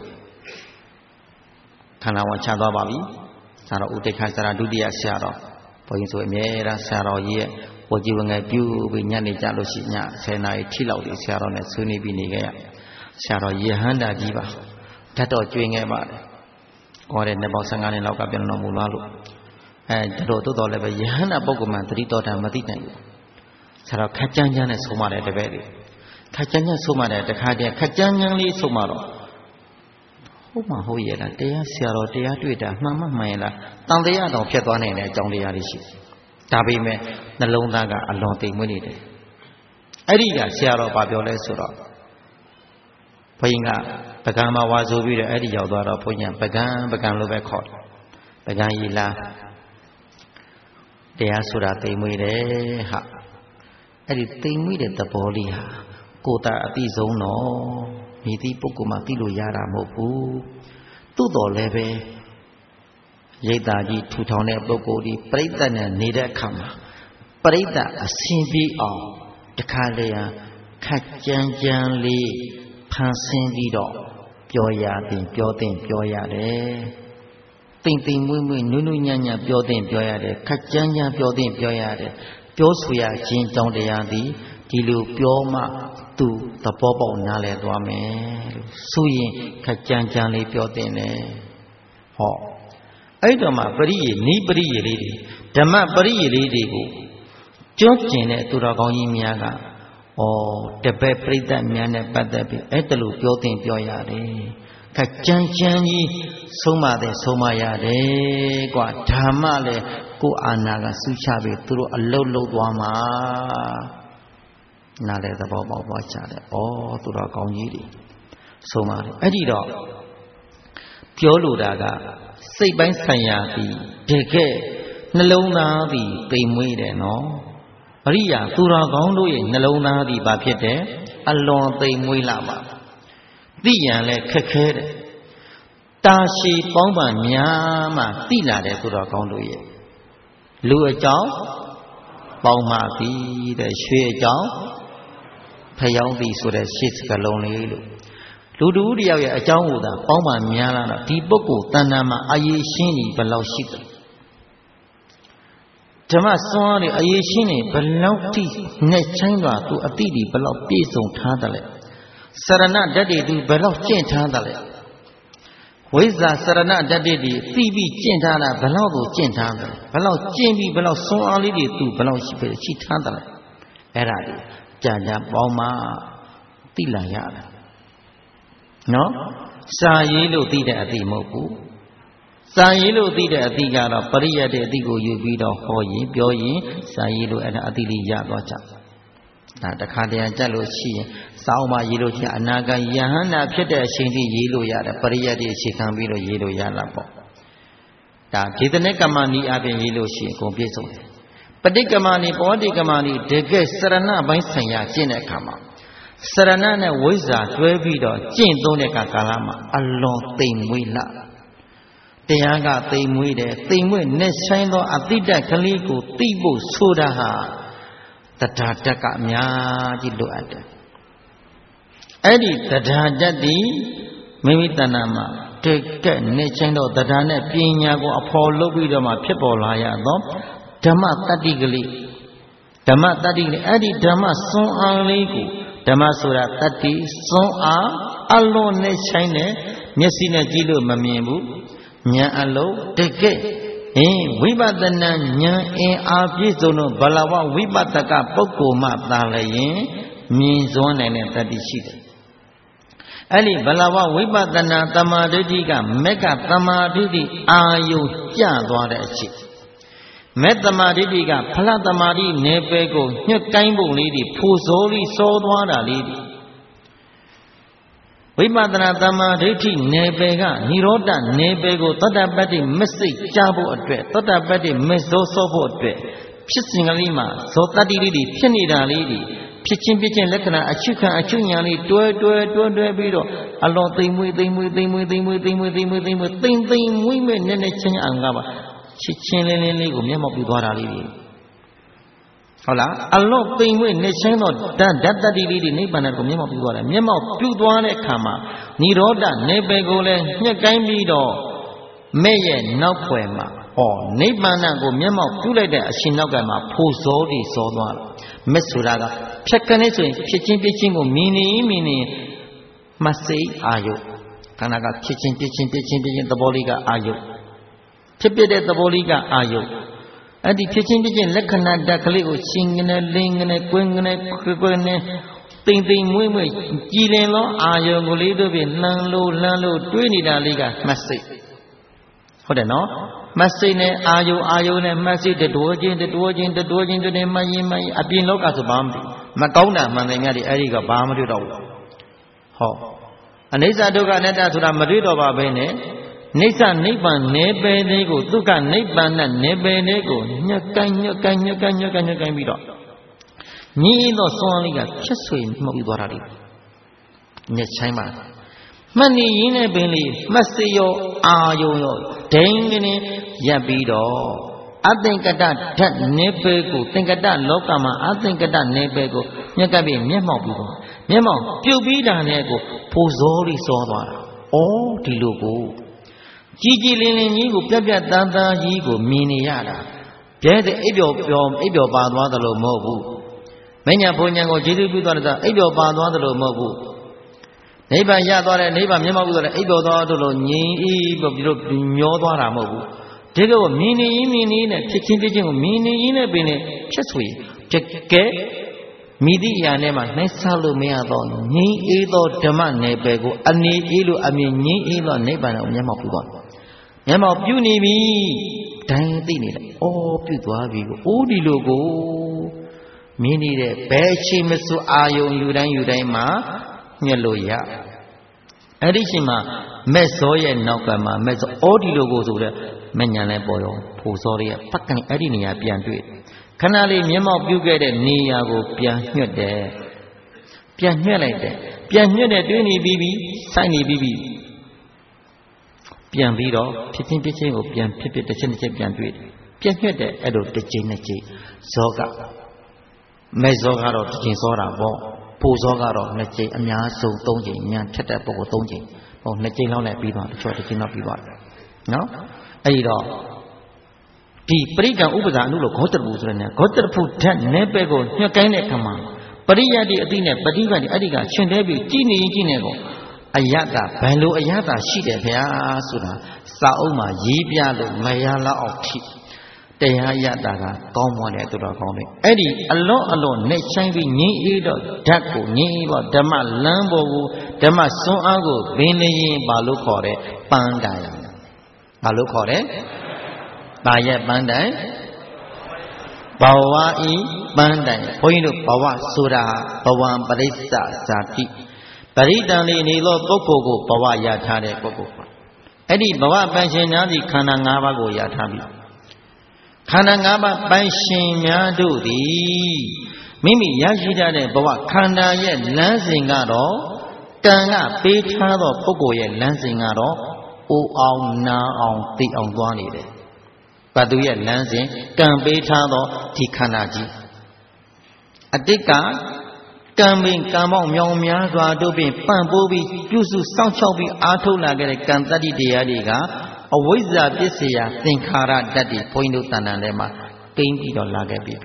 ခန္ဓာဝန်ချသွားပါပြီဆရာတော်ဥတိခဆရာဒုတိယဆရာတော်ဘုန်းကြီးဆိုအမြဲတမ်းဆရာတော်ကြီးရဲ့ဝကြည်ဝင်ငယ်ပြုပြီးညနေကြလို့ရှိညဆယ်နာရီထိလောက်ဒီဆရာတော်နဲ့ဆွေးနွေးပြီးနေခဲ့ရဆရာတော်ယဟန္တာကြီးပါဓာတ်တော်ကျွေးခဲ့ပါတယ်ဟောတဲ့နှစ်ပေါင်းဆယ်ငါးနှစ်လောက်ကပြန်တော်မူလာလို့အဲတော်တော်တော်လည်းပဲယဟန္တာပုဂ္ဂိုလ်မှသတိတော်တာမသိနိုင်ဘူးဆရာတော်ခက်ကြမ်းကြမ်းနဲ့ဆုံးမတဲ့တပည့်တွေခက်ကြမ်းကြမ်းဆုံးမတဲ့တခါတည်းခက်ကြမ်းကြမ်းလေးဆုံးမတော့ဟုတ်မှဟုတ်ရဲ့လားတရားဆရာတော်တရားတွေ့တာမှန်မှမှန်ရဲ့လားတန်တရားတော်ဖြစ်သွားနိုင်တဲ့အကြောင်းတရားတွေရှိဒါပေမဲ့နှလုံးသားကအလွန်တိမ်မွေးနေတယ်အဲ့ဒီကဆရာတော်ဘာပြောလဲဆိုတော့ဘုရင်ကပကံမှာဝါဆိုပြီးတော့အဲ့ဒီရောက်သွားတော့ဘုရင်ပကံပကံလို့ပဲခေါ်တယ်ပကံရီလာတရားဆိုတာတိမ်မွေးတယ်ဟာအဲ့ဒီတိမ်မွေးတဲ့သဘောလေးဟာကိုယ်တာအတိဆုံးတော့မိသည့်ပုဂ္ဂိုလ်မှသိလို့ရတာမဟုတ်ဘူးသို့တော်လည်းပဲရိတ်တာကြီးထူထောင်တဲ့ပုဂ္ဂိုလ်ဒီပရိသတ်နဲ့နေတဲ့အခါမှာပရိသတ်အစဉ်ပြေအောင်တခါလေခက်ကြမ်းကြမ်းလေးဖန်ဆင်းပြီးတော့ပြောရတင်ပြောတင်ပြောရတယ်တိမ်တိမ်မွေ့မွေ့နုနုညံ့ညံ့ပြောတင်ပြောရတယ်ခက်ကြမ်းကြမ်းပြောတင်ပြောရတယ်ပြောဆိုရခြင်းကြောင့်တရားသည်ဒီလိုပြောမှသူသဘောပေါက်နားလည်သွားမယ်လို့ဆိုရင်ခက်ကြမ်းကြမ်းလေးပြောတင်တယ်ဟောအဲ့တော့မှပရိယေနိပရိယေလေးတွေဓမ္မပရိယေလေးတွေကိုကျွတ်ကျင်တဲ့သူတော်ကောင်းကြီးများကဩတပည့်ပြိဿများနဲ့ပတ်သက်ပြီးအဲ့တလို့ပြောတင်ပြောရတယ်ခက်ကြမ်းကြမ်းကြီးဆုံးမတဲ့ဆုံးမရတယ်ကွာဓမ္မလည်းကိုယ်အာနာကဆူချပြီးသူတို့အလုတ်လုတ်သွားမှာနားလေသဘောပေါက်သွားကြတယ်ဩသူတော်ကောင်းကြီးတွေဆုံးမတယ်အဲ့ဒီတော့ပြောလိုတာကစိတ်ပိုင်းဆိုင်ရာသည်တကယ်နှလုံးသားသည်တိမ်မွေးတယ်နော်အရိယာသူတော်ကောင်းတို့ရဲ့နှလုံးသားသည်ဘာဖြစ်တယ်အလွန်သိမ်မွေးလာပါသိရန်လဲခက်ခဲတယ်တာရှည်ပေါင်းပန်များမှသိလာတယ်သူတော်ကောင်းတို့ရဲ့လူအကြောင်းပေါင်းမှသည်တဲ့ရွှေအကြောင်းဖျောင်းသည်ဆိုတဲ့ရှစ်စကလုံးလေးလို့လူတူတယောက်ရဲ့အကြောင်းကိုသာပေါင်းပန်များလာတော့ဒီပုဂ္ဂိုလ်တဏ္ဍာမှာအရေးရှင်းနေဘယ်လောက်ရှိတယ်ဓမ္မစွမ်းရည်အရေးရှင်းနေဘယ်လောက်ထိနဲ့ချိုင်းသွားသူအတိဒီဘယ်လောက်ပြည့်စုံထားတယ်လဲစရဏဓာတ်တွေသူဘယ်လောက်ကျင့်ထားတယ်လဲဝိဇ္ဇာစရဏဓာတ်တွေဒီသိပြီးကျင့်ထားတာဘယ်လောက်ကိုကျင့်ထားတယ်ဘယ်လောက်ကျင့်ပြီးဘယ်လောက်စွမ်းအားလေးတွေသူဘယ်လောက်ရှိပဲရှိထားတယ်လဲအဲ့ဒါဒီကြာကြာပေါင်းမှသိလာရတယ်နော်စာရေးလို့သိတဲ့အသိမဟုတ်ဘူးစာရေးလို့သိတဲ့အသိကတော့ပရိယတ်တဲ့အသိကိုယူပြီးတော့ဟောရင်ပြောရင်စာရေးလို့အဲ့ဒါအသိလေးရသွားကြဒါတခါတည်းကြက်လို့ရှိရင်စာအုပ်မှာရေးလို့ရှိရင်အနာဂတ်ယဟန္တာဖြစ်တဲ့အချိန်ထိရေးလို့ရတယ်ပရိယတ်တွေအခြေခံပြီးတော့ရေးလို့ရလာပေါ့ဒါဒေသနဲ့ကမ္မနီအပြင်ရေးလို့ရှိရင်အကုန်ပြည့်စုံတယ်ပဋိကမာနိပဝတိကမာနိတကယ်စရဏပိုင်းဆိုင်ရာကျင့်တဲ့အခါမှာစရဏနဲ့ဝိဇ္ဇာတွဲပြီးတော့ကျင့်သုံးတဲ့ကာလမှာအလွန်သိမ်မွေ့လာတရားကသိမ်မွေ့တယ်သိမ်မွေ့နဲ့ဆိုင်သောအတိတ်ကလေးကိုသိဖို့ဆိုတာဟာတရားတတ်ကအများကြီးလိုအပ်တယ်အဲ့ဒီတရားတတ်ဒီမိမိတဏ္ဍာမှာတကယ်နဲ့ဆိုင်သောတရားနဲ့ပညာကိုအဖော်လုပ်ပြီးတော့မှဖြစ်ပေါ်လာရသောဓမ္မတတ္တိကလေးဓမ္မတတ္တိကလေးအဲ့ဒီဓမ္မစွမ်းအားလေးကိုဓမ္မဆိုတာတတ္တိစွမ်းအားအလုံးနဲ့ဆိုင်တဲ့မျက်စိနဲ့ကြည့်လို့မမြင်ဘူးဉာဏ်အလုံးတကယ်အင်းဝိပဿနာဉာဏ်အင်အားပြည့်စုံတော့ဘလဝဝိပဿကပုဂ္ဂိုလ်မှသာလည်းရင်မြင်စွမ်းနိုင်တဲ့တတ္တိရှိတယ်အဲ့ဒီဘလဝဝိပဿနာသမာဓိတိကမက်ကသမာဓိတိအာယုကျသွားတဲ့အချိန်မေတ္တမာဓိတိကဖလသမာဓိနေပယ်ကိုညှက်ကိုင်းပုံလေးတွေဖူစောလေးစောသွားတာလေးတွေဝိပဿနာသမာဓိဋ္ဌိနေပယ်ကនិရောဓနေပယ်ကိုသောတပတ္တိမစိတ်ကြဖို့အတွက်သောတပတ္တိမစောစောဖို့အတွက်ဖြစ်စဉ်ကလေးမှာဇောတတ္တိလေးတွေဖြစ်နေတာလေးတွေဖြစ်ချင်းဖြစ်ချင်းလက္ခဏာအချုပ်ခံအချုပ်ညာလေးတွဲတွဲတွဲတွဲပြီးတော့အလောသိမ်မွေးသိမ်မွေးသိမ်မွေးသိမ်မွေးသိမ်မွေးသိမ်မွေးသိမ်မွေးသိမ်သိမ်မွေးမဲ့နဲ့နဲ့ချင်းအောင်ကပါချစ်ချင်းလေးလေးလေးကိုမျက်မှောက်ပြုသွားတာလေးတွေဟုတ်လားအလောသိမ်မွေးနေချင်းတော့ဓာတ်ဓာတ်တတိလေးတွေနိဗ္ဗာန်ကိုမျက်မှောက်ပြုသွားတယ်မျက်မှောက်ပြုသွားတဲ့အခါမှာនិရောဓနေပယ်ကိုလည်းညှက်ကိုင်းပြီးတော့မဲ့ရဲ့နောက်ွယ်မှာဟောနိဗ္ဗာန်ကိုမျက်မှောက်ပြုလိုက်တဲ့အရှင်နောက်ကမှာဖို့စောတွေစောသွားတယ်မက်ဆိုတာကဖြတ်ကနေဆိုရင်ဖြစ်ချင်းပြချင်းကိုမြင်နေမြင်နေမစိတ်အာယုခန္ဓာကဖြစ်ချင်းပြချင်းပြချင်းပြချင်းသဘောလေးကအာယုဖြစ်ပြတဲ့သဘောလေးကအာယုအဲ့ဒီဖြစ်ချင်းပြချင်းလက္ခဏာဓာတ်ကလေးကိုရှင်ကနေလင်းကနေကွင်းကနေခွဲခွဲနေတိမ်တိမ်မွေ့မွေ့ကြည်လင်သောအာယုကိုလေးတို့ဖြင့်လှမ်းလို့လှမ်းလို့တွေးနေတာလေးကမစိတ်ဟုတ်တယ်နော်မစိတ်နဲ့အာယုအာယုနဲ့မစိတ်တိုးချင်းတိုးချင်းတိုးချင်းတိုးချင်းမရင်မရင်အပြင်လောကဆိုဘာမှမသိမကောင်းတာမှန်တယ်များဒီအဲ့ဒီကဘာမှမတွေ့တော့ဘူးဟောအနိစ္စဒုက္ခအနတ္တဆိုတာမတွေ့တော့ပါဘဲနဲ့နိစ္စနိဗ္ဗာန်နေပယ်လေးကိုဒုက္ခနိဗ္ဗာန်နဲ့နေပယ်လေးကိုညှက်ကိုင်းညှက်ကိုင်းညှက်ကိုင်းညှက်ကိုင်းညှက်ကိုင်းပြီးတော့ညီးသောစွမ်းလေးကဖြစ်ဆွေမှုတ်ပြီးသွားတာလေညက်ချိုင်းပါမှတ်နေရင်းနဲ့ပင်လေးမှတ်စေရောအာယုံရောဒိန်ကနေရပ်ပြီးတော့အသင်္ကတဓာတ်နေပေကိုသင်္ကတလောကမှာအသင်္ကတနေပေကိုညက်ကပ်ပြီးမျက်မှောက်ပြီးတော့မျက်မှောက်ပြုတ်ပြီးတာနဲ့ကိုဖိုးစောလေးစောသွားတာဩဒီလိုကိုကြီးကြီးလင်းလင်းကြီးကိုပြက်ပြက်တန်းတန်းကြီးကိုမြင်နေရတာကျဲတဲ့အိပ်ပျော်ပျော်အိပ်ပျော်ပါသွားသလိုမဟုတ်ဘူးမညာဘုံညာကိုကျေးဇူးပြုသွားတဲ့အိပ်ပျော်ပါသွားသလိုမဟုတ်ဘူးနိဗ္ဗာန်ရသွားတဲ့နိဗ္ဗာန်မျက်မှောက်ပြုသွားတဲ့အိပ်ပျော်သွားတို့လိုငြိမ်အေးပြီးတော့မျောသွားတာမဟုတ်ဘူးဒီလိုမြင်နေရင်းမြင်နေနဲ့ဖြစ်ချင်းဖြစ်ချင်းကိုမြင်နေရင်းနဲ့ပင်နဲ့ဖြစ်ဆွေတကယ်မိသည့်အရာနဲ့မှနှိုင်းဆလို့မရတော့ငြိမ်အေးသောဓမ္မနယ်ပယ်ကိုအနေအေးလို့အမြင်ငြိမ်အေးသောနိဗ္ဗာန်ကိုမျက်မှောက်ပြုသွားမျက်မှောက်ပြုနေပြီဒိုင်းသိနေတယ်အော်ပြုသွားပြီကိုအိုးဒီလိုကိုမြင်နေတဲ့ဘယ်ချိန်မဆိုအာယုံယူတိုင်းယူတိုင်းမှာညှက်လို့ရအဲ့ဒီချိန်မှာမက်စောရဲ့နောက်ကမှာမက်စောအော်ဒီလိုကိုဆိုတဲ့မဉ္ဇဉ်လည်းပေါ်ရောဖို့စောလေးကပတ်ကနေအဲ့ဒီနေရာပြန်တွေ့ခဏလေးမျက်မှောက်ပြုခဲ့တဲ့နေရာကိုပြန်ညှက်တယ်ပြန်ညှက်လိုက်တယ်ပြန်ညှက်တဲ့တွေးနေပြီးပြီစိုက်နေပြီးပြီပြန်ပြီးတော့ဖြစ်ချင်းဖြစ်ချင်းကိုပြန်ဖြစ်ဖြစ်တစ်ချက်တစ်ချက်ပြန်တွေ့တယ်ပြန်ညှက်တယ်အဲ့လိုတစ်ချိန်နှစ်ချိန်ဇောကမဲ့ဇောကတော့တစ်ချိန်စောတာပေါ့ဖို့ဇောကတော့နှစ်ချိန်အများဆုံးသုံးချိန်မြန်ထက်တဲ့ပုဂ္ဂိုလ်သုံးချိန်ဟိုနှစ်ချိန်လောက်နဲ့ပြီးသွားတချို့တစ်ချိန်လောက်ပြီးသွားတယ်နော်အဲ့ဒီတော့ဒီပရိကံဥပဇာအနုလို့ဂေါတရပုဆိုတဲ့နေဂေါတရပုဓာတ်နဲပဲကိုညှက်ကိုင်းတဲ့အခါမှာပရိယတ်တိအတိနဲ့ပฏิပတ်တိအဲ့ဒီကရှင်သေးပြီးကြည်နေကြည်နေကိုအယတ္တဘယ်လိုအယတ္တရှိတယ်ဗျာဆိုတာစာအုပ်မှာရေးပြလို့မရလောက်အောင်ထိတရားယတ္တကကောင်းမွန်တယ်သူတော်ကောင်းတယ်အဲ့ဒီအလွန်အလွန်နဲ့ဆိုင်ပြီးငြိမ်းအေးတော့ဓာတ်ကိုငြိမ်းအေးတော့ဓမ္မလမ်းပေါ်ကိုဓမ္မစွမ်းအားကိုဘင်းနေရင်ဘာလို့ခေါ်တဲ့ပန်းတိုင်ဘာလို့ခေါ်တဲ့ဘာရဲ့ပန်းတိုင်ဘဝဤပန်းတိုင်ဘုန်းကြီးတို့ဘဝဆိုတာဘဝပရိစ္ဆာဇာတိပရိတန်လေးနေသောပုဂ္ဂိုလ်ကိုဘဝရထားတဲ့ပုဂ္ဂိုလ်ပါအဲ့ဒီဘဝပန်ရှင်များသည့်ခန္ဓာ၅ပါးကိုရထားပြီခန္ဓာ၅ပါးပိုင်ရှင်များတို့သည်မိမိရရှိတဲ့ဘဝခန္ဓာရဲ့လမ်းစဉ်ကတော့ကံကပေးထားသောပုဂ္ဂိုလ်ရဲ့လမ်းစဉ်ကတော့အိုအောင်နာအောင်သိအောင်သွားနေတယ်။ဘသူရဲ့လမ်းစဉ်ကံပေးထားသောဒီခန္ဓာကြီးအတိတ်ကကံပင်ကံပေါင်းမြောင်များစွာတို့ဖြင့်ပံ့ပိုးပြီးပြုစုစောင့်ရှောက်ပြီးအားထုတ်လာခဲ့တဲ့ကံတတ္တိတရားတွေကအဝိဇ္ဇာပစ္စယသင်္ခါရတတ္တိဘုန်းကြီးတို့တဏ္ဍာထဲမှာကိန်းပြီးတော့လာခဲ့ပြီ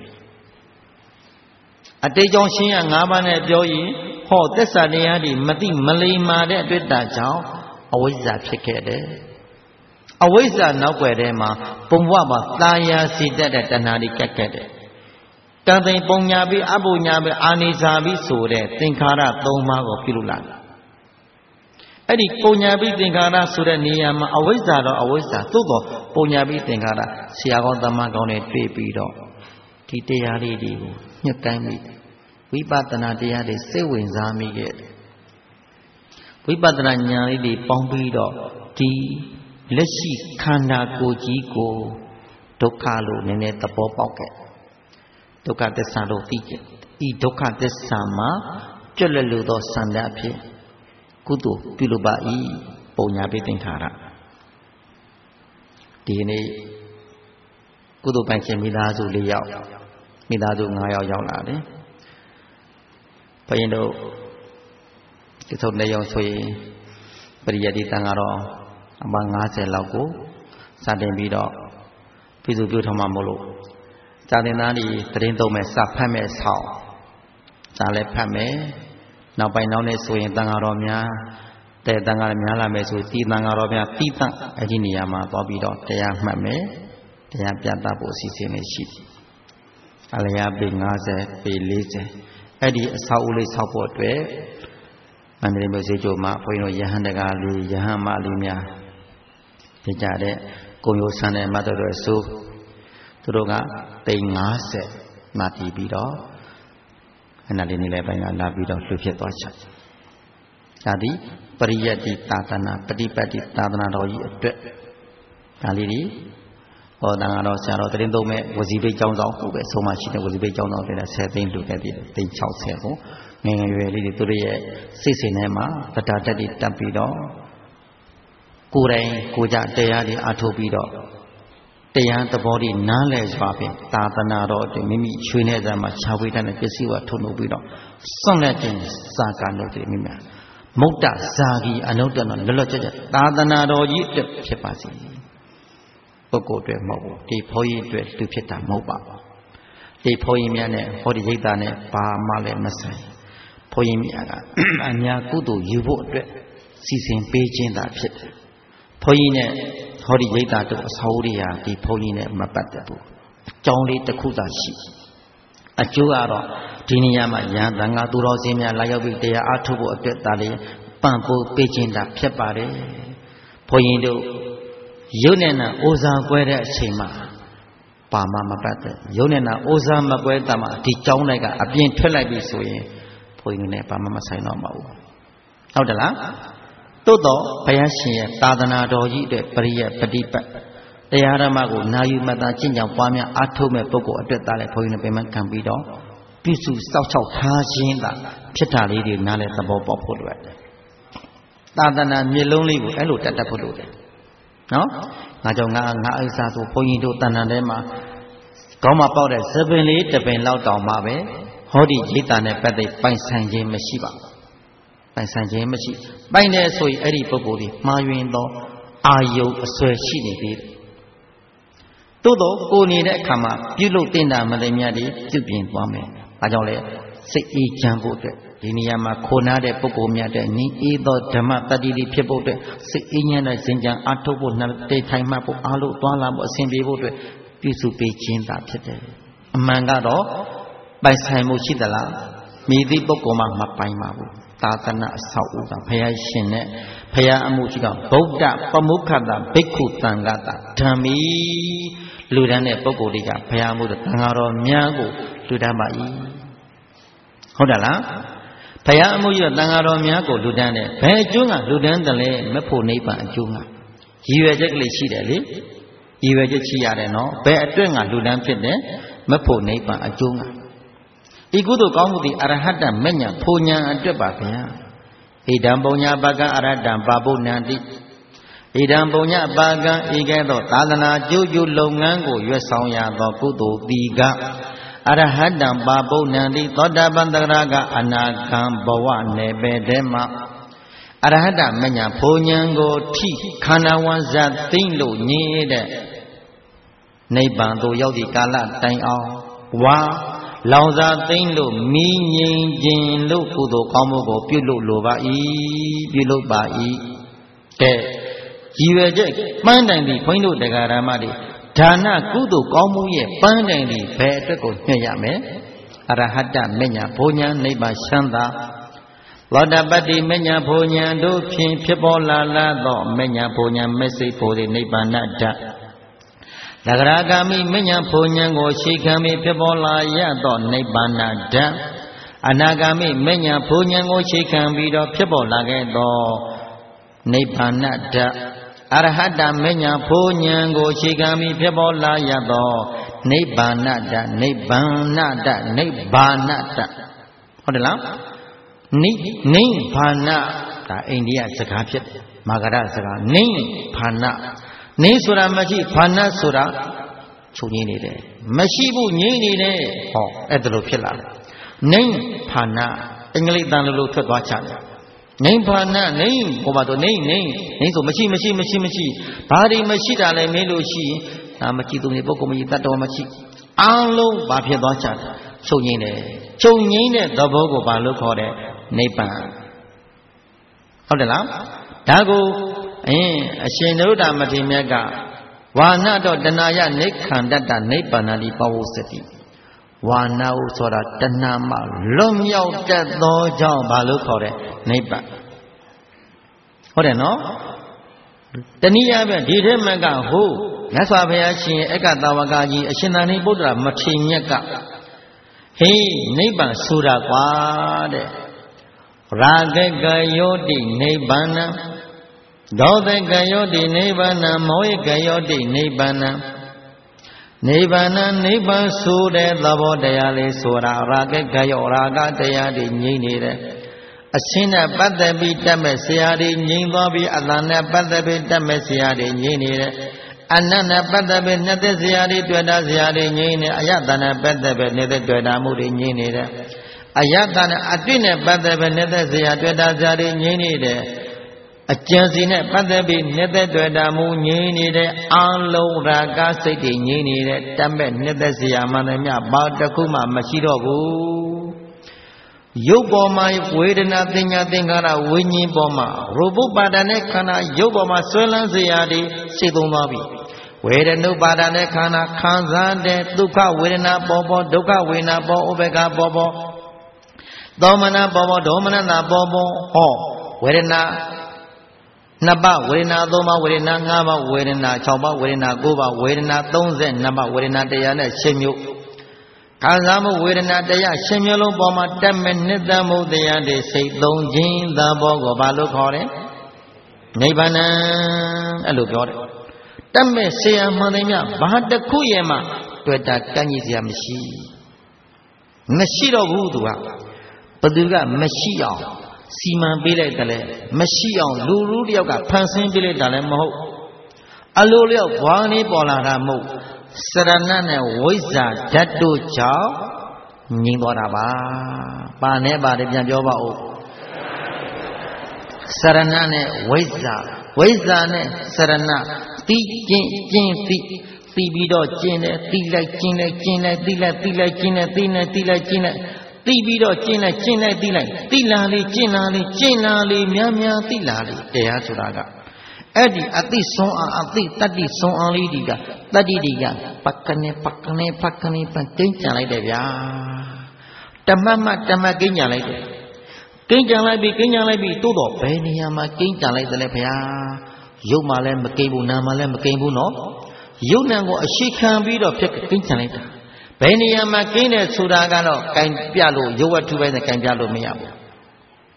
အတိတ်ကြောင့်ရှင်းရ၅ပါးနဲ့ပြောရင်ဟောသစ္စာတရားတွေမသိမလိမ္မာတဲ့အတွက်တာကြောင့်အဝိဇ္ဇာဖြစ်ခဲ့တယ်အဝိဇ္ဇာနောက်ွယ်ထဲမှာပုံဘဝမှာတာယာစီတတ်တဲ့တဏှာတွေကက်ခဲ့တယ်တန်သိမ်ပုံညာပြီးအပုညာပြီးအာနိစာပြီးဆိုတဲ့သင်္ခါရ၃ပါးကိုပြုလုပ်လာတယ်အဲ့ဒီပုံညာပြီးသင်္ခါရဆိုတဲ့နေရာမှာအဝိဇ္ဇာတော့အဝိဇ္ဇာသို့တော့ပုံညာပြီးသင်္ခါရဆရာကောင်းသမကောင်းတွေတွေ့ပြီးတော့ဒီတရားလေးတွေကိုညှက်တိုင်းပြီးဝိပဿနာတရားတွေစိတ်ဝင်စားမိခဲ့တယ်ဝိပဿနာဉာဏ်လေးတွေပေါင်းပြီးတော့ဒီလက်ရှိခန္ဓာကိုယ်ကြီးကိုဒုက္ခလို့နည်းနည်းသဘောပေါက်ခဲ့ဒုက္ခသစ္စာလို့သိခဲ့ဤဒုက္ခသစ္စာမှာကြွက်လက်လို့သောစံတအဖြစ်ကုသိုလ်ပြုလုပ်ပါ၏ပုံညာပိသင်္ခါရဒီနေ့ကုသိုလ်ပိုင်ရှင်မိသားစု၄ယောက်မိသားစု၅ယောက်ရောက်လာတယ်ဘုရင်တို့ဒီဆုံးနေရောဆိုရင်ပရိယတိတန်ကတော့အပါ၅၀လောက်ကိုစတင်ပြီးတော့ပြည်သူပြုထောင်မှာမို့လို့ဇာတင်သားတွေတရင်သုံးမဲ့စဖတ်မဲ့ဆောင်းဇာလည်းဖတ်မယ်နောက်ပိုင်းနောက်နဲ့ဆိုရင်တန်ဃာတော်များတဲ့တန်ဃာများလာမယ်ဆိုတီတန်ဃာတော်များတီးတန့်အဲ့ဒီနေရာမှာသွားပြီးတော့တရားမှတ်မယ်တရားပြသဖို့အစီအစဉ်လေးရှိတယ်အလျာပေ၅၀ပေ၄၀အဲ့ဒီအဆောက်အဦလေးဆောက်ဖို့အတွက်မန္တလေးမြို့စေကျိုမှာဘုန်းကြီးတို့ယဟန်တကာလေးယဟန်မလေးများပြကြတဲ့ကုံရိုးဆန်းတဲ့မတ်တော်ဆိုသူတို့ကတိန်၅၀မှတည်ပြီးတော့အဲ့ဒါလေးနေလည်းပိုင်းကလာပြီးတော့လှုပ်ဖြစ်သွားချက်ဒါသည်ပရိယတ္တိသာသနာပฏิပတ်တိသာသနာတော်ကြီးအတွက်ဒါလေးဒီဟောတန်ဃာတော်ဆရာတော်တရင်သုံးမဲ့ဝစီပိတ်ကျောင်းဆောင်ဟုတ်ပဲဆုံးမရှိတဲ့ဝစီပိတ်ကျောင်းဆောင်တဲ့ဆယ်သိန်းလှုပ်ခဲ့ပြီးတိန်၆၀ကိုငယ်ငယ်ရွယ်လေးတွေသူတို့ရဲ့စိတ်စဉ်ထဲမှာဗတာတက်တွေတက်ပြီးတော့ကိုယ်တိုင်ကိုကြတရားတွေအထုတ်ပြီးတော့တရားသဘောတွေနားလည်စွာဖြင့်သာသနာတော်အတွင်းမိမိချွေးနေကြမှာခြာဝေးတဲ့ပစ္စည်းဝထုတ်လုပ်ပြီးတော့စွန့်လက်ခြင်းစာကလုပ်တယ်မိများမုဒ္ဒဇာဂီအနုတ္တနောလွတ်လွတ်ကျကျသာသနာတော်ကြီးအတွက်ဖြစ်ပါစေပုဂ္ဂိုလ်အတွက်မဟုတ်ဘူးဒီဘုန်းကြီးအတွက်သူဖြစ်တာမဟုတ်ပါဘူးဒီဘုန်းကြီးများနဲ့ဟောဒီရိတ်တာနဲ့ဘာမှလည်းမဆိုင်ဘုန်းကြီးများကအများကုသိုလ်ယူဖို့အတွက်စီစဉ်ပေးခြင်းသာဖြစ်တယ်ဘုန်းကြီးနဲ့ဟောဒီရိတ်တာတို့အစာဦးတွေဟာဒီဘုန်းကြီးနဲ့မပတ်သက်ဘူးအကြောင်းလေးတစ်ခုသာရှိအကျိုးကတော့ဒီနေရာမှာယဟန်သံဃာသူတော်စင်များလာရောက်ပြီးတရားအားထုတ်ဖို့အတွက်ဒါလေးပံ့ပိုးပေးခြင်းသာဖြစ်ပါတယ်ဘုန်းကြီးတို့ရုပ်နဲ့နာအိုဇာကွဲတဲ့အချိန်မှာပါမမပတ်သက်ရုပ်နဲ့နာအိုဇာမကွဲတာမှာဒီကြောင်းလိုက်ကအပြင်ထွက်လိုက်ပြီဆိုရင်ဘုန်းကြီးနဲ့ပါမမဆိုင်တော့မှာဘူးဟုတ်တယ်လားသို့တော့ဘုရားရှင်ရဲ့သာသနာတော်ကြီးအတွက်ပရိယပฏิပတ်တရားဓမ္မကိုနာယူမှတ်သားကျင့်ကြံပွားများအားထုတ်မဲ့ပုဂ္ဂိုလ်အတွက်သားလည်းဘုန်းကြီးနဲ့ပြန်မှခံပြီးတော့ပြုစုစောင့်ရှောက်ထားခြင်းသာဖြစ်တာလေးတွေနားလဲသဘောပေါက်ဖို့လိုတယ်သာသနာမျက်လုံးလေးကိုအဲ့လိုတတ်တတ်ဖို့လိုတယ်နော်ငါကြောင့်ငါငါအိစာဆိုဘုန်းကြီးတို့တဏ္ဍာထဲမှာကောင်းမှပေါက်တဲ့သပင်လေးတစ်ပင်လောက်တောင်မှပဲဟောဒီရိတ်တာနဲ့ပတ်သက်ပိုင်ဆိုင်ခြင်းမရှိပါဘူးပိုင်ဆိုင်ခြင်းမရှိပိုင်တယ်ဆိုရင်အဲ့ဒီပုဂ္ဂိုလ်ဒီမှားယွင်းသောအာယုံအစွဲရှိနေသေးတယ်သို့တော့ကိုယ်နေတဲ့အခါမှာပြုလုပ်တင်တာမသိမြတ်တွေပြုပြင်သွားမယ်အဲကြောင့်လေစိတ်အေးချမ်းဖို့အတွက်ဒီနေရာမှာခိုနာတဲ့ပုဂ္ဂိုလ်များတဲ့ညီအေးသောဓမ္မတတ္တိလေးဖြစ်ဖို့အတွက်စိတ်အေးချမ်းတဲ့စင်ကြံအားထုတ်ဖို့နှတိထိုင်မှတ်ဖို့အားလို့သွားလာဖို့အစဉ်ပြေဖို့အတွက်ပြုစုပေးခြင်းသာဖြစ်တယ်အမှန်ကတော့ပိုင်ဆိုင်မှုရှိသလားမိသည့်ပုဂ္ဂိုလ်မှမပိုင်ပါဘူးသာသနာအဆောက်အဦကဘုရားရှင်နဲ့ဘုရားအမှုရှိကဗုဒ္ဓပမုခတဘိက္ခုသံဃတဓမ္မီလူတန်းတဲ့ပုဂ္ဂိုလ်တွေကဘုရားမှုသံဃာတော်များကိုလူတန်းပါ၏ဟုတ်တယ်လားဘုရားအမှုရှိသံဃာတော်များကိုလူတန်းတဲ့ဘယ်အကျိုးကလူတန်းတယ်လဲမဖို့နိဗ္ဗာန်အကျိုးကရည်ရွယ်ချက်ကလေးရှိတယ်လေဤဝဲချက်ရှိရတယ်နော်ဘယ်အတွက်ငါလူတန်းဖြစ်တယ်မဖို့နိဗ္ဗာန်အကျိုးငါဤကုသိုလ်ကောင်းမှုသည်အရဟတမဉ္ဇဉ်ဖို့ဉဏ်အတွက်ပါဗျာဣဒံပုံညာပကံအရဟတံပါပုဏ္ဏတိဣဒံပုံညာပကံဤကဲ့သို့သာသနာကျိုးကျိုးလုပ်ငန်းကိုရွတ်ဆောင်ရသောကုသိုလ်တိကအရဟတံပါပုဏ္ဏတိသောတာပန်တဂရကအနာဂံဘဝနယ်ပယ်ထဲမှာအရဟတမဉ္ဇဉ်ဖို့ဉဏ်ကိုထိခန္ဓာဝဇ္ဇသိမ့်လို့ညင်းတဲ့နိဗ္ဗာန်သို့ရောက်သည့်ကာလတိုင်အောင်ဝါလောင်စာသိမ့်လို့မိငိမ့်ခြင်းလို့ကုသိုလ်ကောင်းမှုကိုပြုလုပ်လိုပါ၏ပြုလုပ်ပါ၏တဲ့ကြည်ရွယ်ချက်ပန်းတိုင်ပြီးဘုန်းကြီးတို့တရားဓမ္မတွေဒါနကုသိုလ်ကောင်းမှုရဲ့ပန်းတိုင်ပြီးဘယ်အတွက်ကိုညွှန်ရမယ်အရဟတမဉ္ဇဉ်ဘုံညာနိဗ္ဗာန်ချမ်းသာသောတပတ္တိမဉ္ဇဉ်ဘုံညာတို့ဖြင့်ဖြစ်ပေါ်လာလာသောမဉ္ဇဉ်ဘုံညာမစ္စိဖို့နိဗ္ဗာန်တ္တသဂရဂာမိမဉ္ဇဉ်ဘုံဉဏ်ကိုရှိခံပြီးဖြစ်ပေါ်လာရသောနိဗ္ဗာန်ဓာတ်အနာဂာမိမဉ္ဇဉ်ဘုံဉဏ်ကိုရှိခံပြီးတော့ဖြစ်ပေါ်လာခဲ့သောနိဗ္ဗာန်ဓာတ်အရဟတမဉ္ဇဉ်ဘုံဉဏ်ကိုရှိခံပြီးဖြစ်ပေါ်လာရသောနိဗ္ဗာန်ဓာတ်နိဗ္ဗာန်ဓာတ်နိဗ္ဗာန်ဓာတ်ဟုတ်တယ်လားနိနိဗ္ဗာန်ဒါအိန္ဒိယစကားဖြစ်မာဂရစကားနိဗ္ဗာန်နေဆိုတာမရှိဘာနာဆိုတာချုပ်ငင်းနေတယ်မရှိဘူးငြိမ့်နေတယ်ဟောအဲ့ဒါလိုဖြစ်လာတယ်နိဗ္ဗာန်အင်္ဂလိပ်တန်လိုလိုထွက်သွားချတယ်နိဗ္ဗာန်နိဟိုမှာတော့နိနိနိဆိုမရှိမရှိမရှိမရှိဘာတွေမရှိတာလဲမင်းလို့ရှိရင်ဒါမကြည့်သူနေပုဂ္ဂိုလ်မကြီးတတ်တော်မရှိအားလုံးဘာဖြစ်သွားချတယ်ချုပ်ငင်းတယ်ချုပ်ငင်းတဲ့သဘောကိုဘာလို့ခေါ်တယ်နိဗ္ဗာန်ဟုတ်တယ်လားဒါကိုအင်းအရှင်နုဒ္ဓမထေရမြတ်ကဝါနတော့တဏှာယနိခန္တတနိဗ္ဗာန်တိပဝုစတိဝါနဟုဆိုတာတဏှာမှလွတ်မြောက်တတ်သောကြောင့်ဘာလို့ခေါ်တယ်နိဗ္ဗာန်ဟုတ်တယ်နော်တနည်းအားဖြင့်ဒီထဲမှာကဟုတ်မြတ်စွာဘုရားရှင်အက္ကတာဝကကြီးအရှင်သာရိပုတ္တရာမထေရမြတ်ကဟေးနိဗ္ဗာန်ဆိုတာကွာတဲ့ရာဂကယောတိနိဗ္ဗာန်ဒေါသကယောတိနိဗ္ဗာန်မောဟကယောတိနိဗ္ဗာန်နိဗ္ဗာန်နိဗ္ဗာန်ဆိုတဲ့သဘောတရားလေးဆိုတာရာဂကယောရာဂတရားတွေငြိမ့်နေတယ်အရှင်းနဲ့ပတ်သက်ပြီးတတ်မဲ့ဆရာတွေငြိမ့်သွားပြီးအတန်နဲ့ပတ်သက်ပြီးတတ်မဲ့ဆရာတွေငြိမ့်နေတယ်အနတ်နဲ့ပတ်သက်ပြီးနှစ်သက်ဆရာတွေတွေ့တာဆရာတွေငြိမ့်နေအယတနဲ့ပတ်သက်ပြီးနှစ်သက်တွေ့တာမှုတွေငြိမ့်နေတယ်အယတနဲ့အတွေ့နဲ့ပတ်သက်ပြီးနှစ်သက်ဆရာတွေ့တာဆရာတွေငြိမ့်နေတယ်အကျဉ်းစီနဲ့ပတ်သက်ပြီးနှစ်သက်တွေ့တာမှုငြိမ့်နေတဲ့အာလုံးရာဂစိတ်တွေငြိမ့်နေတဲ့တတ်မဲ့နှစ်သက်ဆရာမှန်တယ်မြဘာတစ်ခုမှမရှိတော့ဘူးရုပ်ပေါ်မှာဝေဒနာသင်ညာသင်္ခါရဝိညာဉ်ပေါ်မှာရူပပါဒနဲ့ခန္ဓာရုပ်ပေါ်မှာဆွဲလန်းစရာတွေစိတ်သုံးသွားပြီဝေဒနုပါဒနဲ့ခန္ဓာခံစားတဲ့ဒုက္ခဝေဒနာပေါ်ပေါ်ဒုက္ခဝေဒနာပေါ်ဥပေက္ခပေါ်ပေါ်သောမနပေါ်ပေါ်ဒေါမနနာပေါ်ပေါ်ဟောဝေဒနာနှစ်ပါးဝေဒနာသုံးပါးဝေဒနာငါးပါးဝေဒနာ၆ပါးဝေဒနာ၉ပါးဝေဒနာ၃၂ပါးဝေဒနာတရားနဲ့၈မျိုးခံစားမှုဝေဒနာတရား၈မျိုးလုံးပေါ်မှာတက်မဲ့နှစ်သက်မှုတရားတွေစိတ်သုံးခြင်းသဘောကိုဘာလို့ခေါ်တယ်နိဗ္ဗာန်အဲ့လိုပြောတယ်တက်မဲ့ဆရာမှန်တယ်မြဘာတစ်ခုရဲ့မှတွေ့တာကန့်ကြီးစရာမရှိမရှိတော့ဘူးသူကဘသူကမရှိအောင်စီမံပေးလိုက်တယ်လေမရှိအောင်လူလူတယောက်ကဖန်ဆင်းပေးလိုက်တာလည်းမဟုတ်အလိုလျောက်ဘွားနေပေါ်လာတာမဟုတ်စရဏနဲ့ဝိဇ္ဇာဓာတ်တို့ကြောင့်ငြိမ်သွားတာပါပါနဲ့ပါတယ်ပြန်ပြောပါဦးစရဏနဲ့ဝိဇ္ဇာဝိဇ္ဇာနဲ့စရဏတိကျင်ကျင်တိတိပြီးတော့ကျင်တယ်တိလိုက်ကျင်လိုက်ကျင်လိုက်တိလိုက်တိလိုက်ကျင်လိုက်တိနေတိလိုက်ကျင်လိုက်တိပြီးတော့ကျင်လိုက်ကျင်လိုက်တိလိုက်တိလာလေးကျင်လာလေးကျင်လာလေးများများတိလာလေးတရားဆိုတာကအဲ့ဒီအသိဆုံးအားအသိတတ္တိဆုံးအားလေးဒီကတတ္တိတွေကပက္ကနေပက္ကနေပက္ကနေပကိန်းကြံလိုက်တယ်ဗျာတမတ်မတမတ်ကိန်းကြံလိုက်တယ်ကိန်းကြံလိုက်ပြီကိန်းကြံလိုက်ပြီတိုးတော့ဘယ်နေရာမှာကိန်းကြံလိုက်တယ်လဲဗျာရုပ်မှလည်းမကိန်းဘူးနာမ်မှလည်းမကိန်းဘူးနော်ရုပ်နာမ်ကိုအရှိခံပြီးတော့ဖြစ်ကိန်းကြံလိုက်တာဘယ်နေရာမှာကိန်းတယ်ဆိုတာကတော့ကင်ပြလို့ရုပ်ဝတ္ထုပဲနဲ့ကင်ပြလို့မရဘူး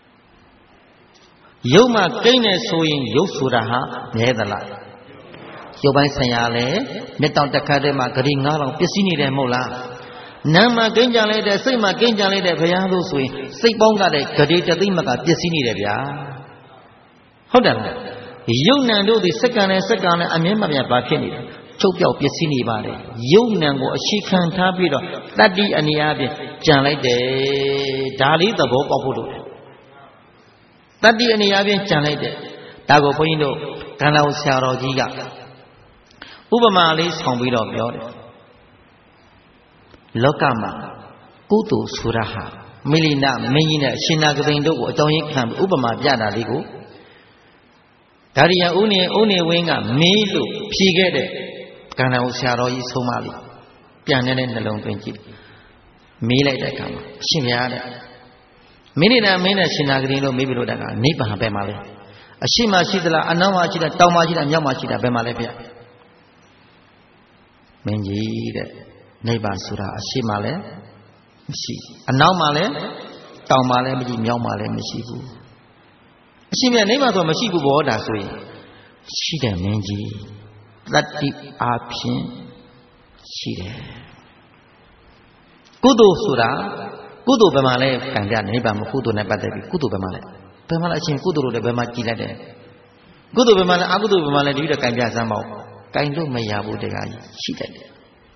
ရုပ်မှာကိန်းနေဆိုရင်ရုပ်ဆိုတာဟာမြဲသလားရုပ်ပိုင်းဆိုင်ရာလဲမျက်တောင်တစ်ခါတည်းမှာဂရီငါးလောက်ပစ္စည်းနေတယ်မဟုတ်လားနာမ်မှာကင်းကြံလိုက်တဲ့စိတ်မှာကင်းကြံလိုက်တဲ့ဘုရားလို့ဆိုရင်စိတ်ပေါင်းကတဲ့ဂရီတသိမ့်မကပစ္စည်းနေတယ်ဗျာဟုတ်တယ်လားယုံနံတို့ဒီစက္ကန့်နဲ့စက္ကန့်နဲ့အမြဲမပြတ်ပါဖြစ်နေတယ်ချုပ်ပြောက်ပစ္စည်းနေပါလေယုံနံကိုအရှိခံထားပြီးတော့တတ္တိအနေအချင်းကြံလိုက်တယ်ဒါလေးသဘောပေါက်ဖို့လို့တတ္တိအနေအချင်းကြံလိုက်တယ်ဒါကိုဘုန်းကြီးတို့ကံတော်ဆရာတော်ကြီးကဥပမာလေးဆောင်ပြီးတော့ပြောတယ်လောကမှာကုသိုလ်ဆိုတာဟာမိလိနာမင်းကြီးနဲ့အရှင်နာဂသိန်တို့ကိုအကြောင်းရင်းခံဥပမာပြတာလေးကိုဒါရီယဦးနေဦးနေဝင်းကမေးလို့ဖြေခဲ့တဲ့ကံတော်ဆရာတော်ကြီးဆုံးမလို့ပြန်နေတဲ့နှလုံးသွင်းကြည့်မေးလိုက်တဲ့အခါမှာအရှင်ဘုရားတဲ့မိလိနာမင်းနဲ့ရှင်နာဂသိန်တို့မေးပြီးလို့တကနိဗ္ဗာန်ပဲမှာလဲအရှိမရှိသလားအနောက်မှာရှိတာတောင်မှာရှိတာမြောက်မှာရှိတာဘယ်မှာလဲဗျမင်းကြီးတဲ့နိဗ္ဗာန်ဆိုတာအရှိမှလည်းမရှိအနောက်မှလည်းတောင်မှလည်းမရှိမြောက်မှလည်းမရှိဘူးအရှိမြတ်နိဗ္ဗာန်ဆိုမရှိဘူးဘောဒါဆိုရင်ရှိတယ်မင်းကြီးတတ္တိအားဖြင့်ရှိတယ်ကုသိုလ်ဆိုတာကုသိုလ်ဘယ်မှာလဲကံပြနိဗ္ဗာန်မကုသိုလ်နဲ့ပတ်သက်ပြီးကုသိုလ်ဘယ်မှာလဲဘယ်မှာလဲအရှင်ကုသိုလ်တွေဘယ်မှာကြည်လိုက်တယ်ကုသိုလ်ဘယ်မှာလဲအကုသိုလ်ဘယ်မှာလဲဒီလိုကံပြစမ်းမအောင်ကံလို့မရဘူးတကကြီးရှိတတ်တယ်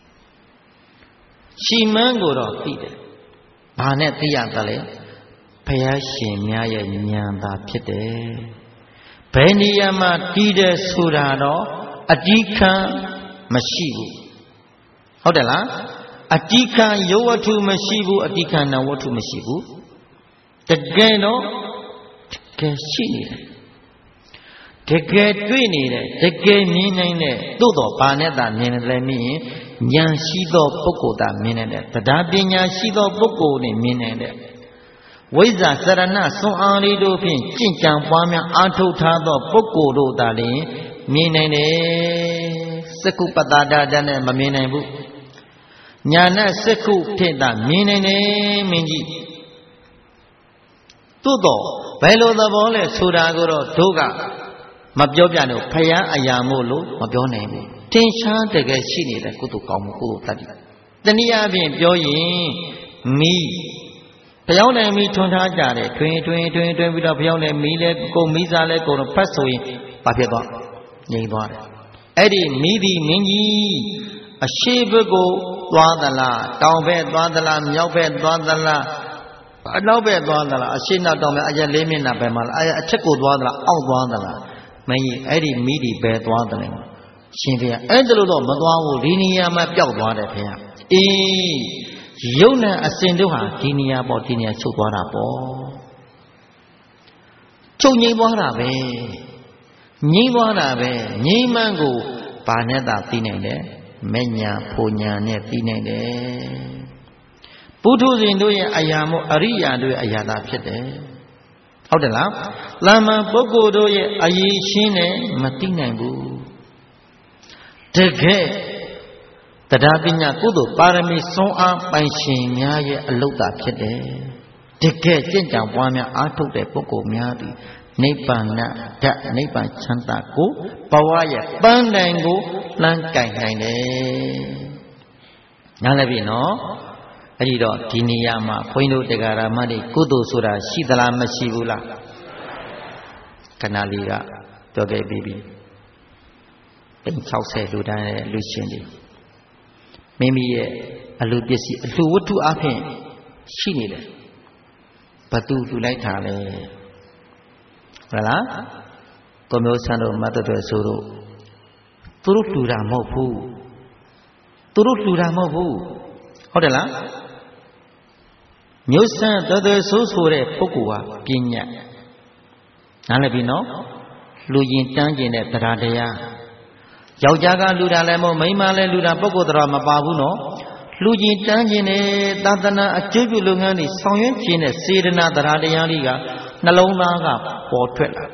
ရှိမှန်းကိုတော့သိတယ်ဘာနဲ့သိရသလဲဘုရားရှင်များရဲ့ဉာဏ်သာဖြစ်တယ်ဘယ်နေရာမှာတည်တယ်ဆိုတာတော့အတိခံမရှိဘူးဟုတ်တယ်လားအတိခံယောဝတ္ထုမရှိဘူးအတိခံနဝတ္ထုမရှိဘူးတကယ်တော့တကယ်ရှိနေတယ်တကယ်တွေ့နေတယ်တကယ်မြင်နိုင်တယ်သို့တော့ဘာနဲ့သာမြင်တယ်လဲမြင်ရင်ဉာဏ်ရှိသောပုဂ္ဂိုလ်သာမြင်နိုင်တယ်တရားပညာရှိသောပုဂ္ဂိုလ်နဲ့မြင်နိုင်တယ်ဝိဇ္ဇာစရဏစွန်အားလေးတို့ဖြင့်ကြင်ကြံပွားများအာထုတ်ထားသောပုဂ္ဂိုလ်တို့သာလျှင်မြင်နိုင်တယ်စကုပတ္တာဒနဲ့မမြင်နိုင်ဘူးညာနဲ့စကုဖြင့်သာမြင်နိုင်တယ်မင်းကြီးသို့တော့ဘယ်လိုသဘောလဲဆိုတာကိုတော့တို့ကမပြောပြလို့ဖယားအရာမို့လို့မပြောနိုင်ဘူးတင်ရှားတကယ်ရှိနေတဲ့ကုသိုလ်ကောင်းမှုကုသိုလ်တတ်တယ်တနည်းအားဖြင့်ပြောရင်မိဖျောင်းနိုင်မိထွန်ထားကြတယ်တွင်တွင်တွင်တွင်ပြီးတော့ဖျောင်းနိုင်မိလဲကိုမိစားလဲကိုတော့ဖတ်ဆိုရင်ဘာဖြစ်သွားငြိမ်သွားတယ်အဲ့ဒီမိဒီမင်းကြီးအရှိဘက်ကိုသွားသလားတောင်ဘက်သွားသလားမြောက်ဘက်သွားသလားအနောက်ဘက်သွားသလားအရှိနောက်တောင်ဘက်အရက်လေးမျက်နှာဘက်မှာလားအချက်ကိုသွားသလားအောက်သွားသလားမင်းကြီးအဲ့ဒီမိဒီဘယ်သွားတယ်လဲရှင်ဖေအဲ့ဒါလို့တော့မသွားဘူးဒီနေရာမှာပျောက်သွားတယ်ဖေအေးယုံနဲ့အစဉ်တို့ဟာဒီနေရာပေါ့ဒီနေရာချုပ်သွားတာပေါ့ချုပ်ငိမ့်သွားတာပဲငိမ့်သွားတာပဲငိမ့်မှန်းကိုဘာနဲ့သာသိနိုင်တယ်မညာဖိုညာနဲ့သိနိုင်တယ်ပုထုဇဉ်တို့ရဲ့အရာမို့အရိယာတို့ရဲ့အရာသာဖြစ်တယ်ဟုတ်တယ်လားလာမန်ပုဂ္ဂိုလ်တို့ရဲ့အရေးရှင်းနဲ့မသိနိုင်ဘူးတကယ်တရားပညာကုသိုလ်ပါရမီစွမ်းအားပိုင်ရှင်များရဲ့အလုတ်တာဖြစ်တယ်တကယ်ကြင်ကြံပွားများအားထုတ်တဲ့ပုဂ္ဂိုလ်များသည်နိဗ္ဗာန်ဓာတ်နိဗ္ဗာန်ချမ်းသာကိုဘဝရဲ့ပန်းတိုင်ကိုလှမ်းကင်နိုင်တယ်နားလည်ပြီနော်အဲ့ဒီတော့ဒီနေရာမှာဘုန်းကြီးတို့တရားဓမ္မတွေကုသိုလ်ဆိုတာရှိသလားမရှိဘူးလားခဏလေးကပြောခဲ့ပြီးပြီတိမ်၆၀လူတန်းရဲ့လူရှင်တွေမိမိရဲ့အလူပစ္စည်းအလူဝတ္ထုအဖြစ်ရှိနေတယ်ဘသူလူလိုက်တာလဲဟုတ်လားကိုမျိုးဆန်းတို့မတ်တော်ဆိုတို့သူတို့လူတာမဟုတ်ဘူးသူတို့လူတာမဟုတ်ဘူးဟုတ်တယ်လားမျိုးဆန်းတော်တော်ဆိုးဆိုတဲ့ပုဂ္ဂိုလ်ဟာပညာနားလည်ပြီနော်လူရင်တန်းကျင်တဲ့တရားတရားယောက်ျားကလူတာလည်းမဟုတ်မိန်းမလည်းလူတာပုဂ္ဂိုလ်တော်မပါဘူးနော်လူကြီးတန်းကျင်တဲ့သာသနာအကျိုးပြုလုပ်ငန်းတွေဆောင်ရွက်ခြင်းတဲ့စေတနာတရားတရားတွေကနှလုံးသားကပေါ်ထွက်လာ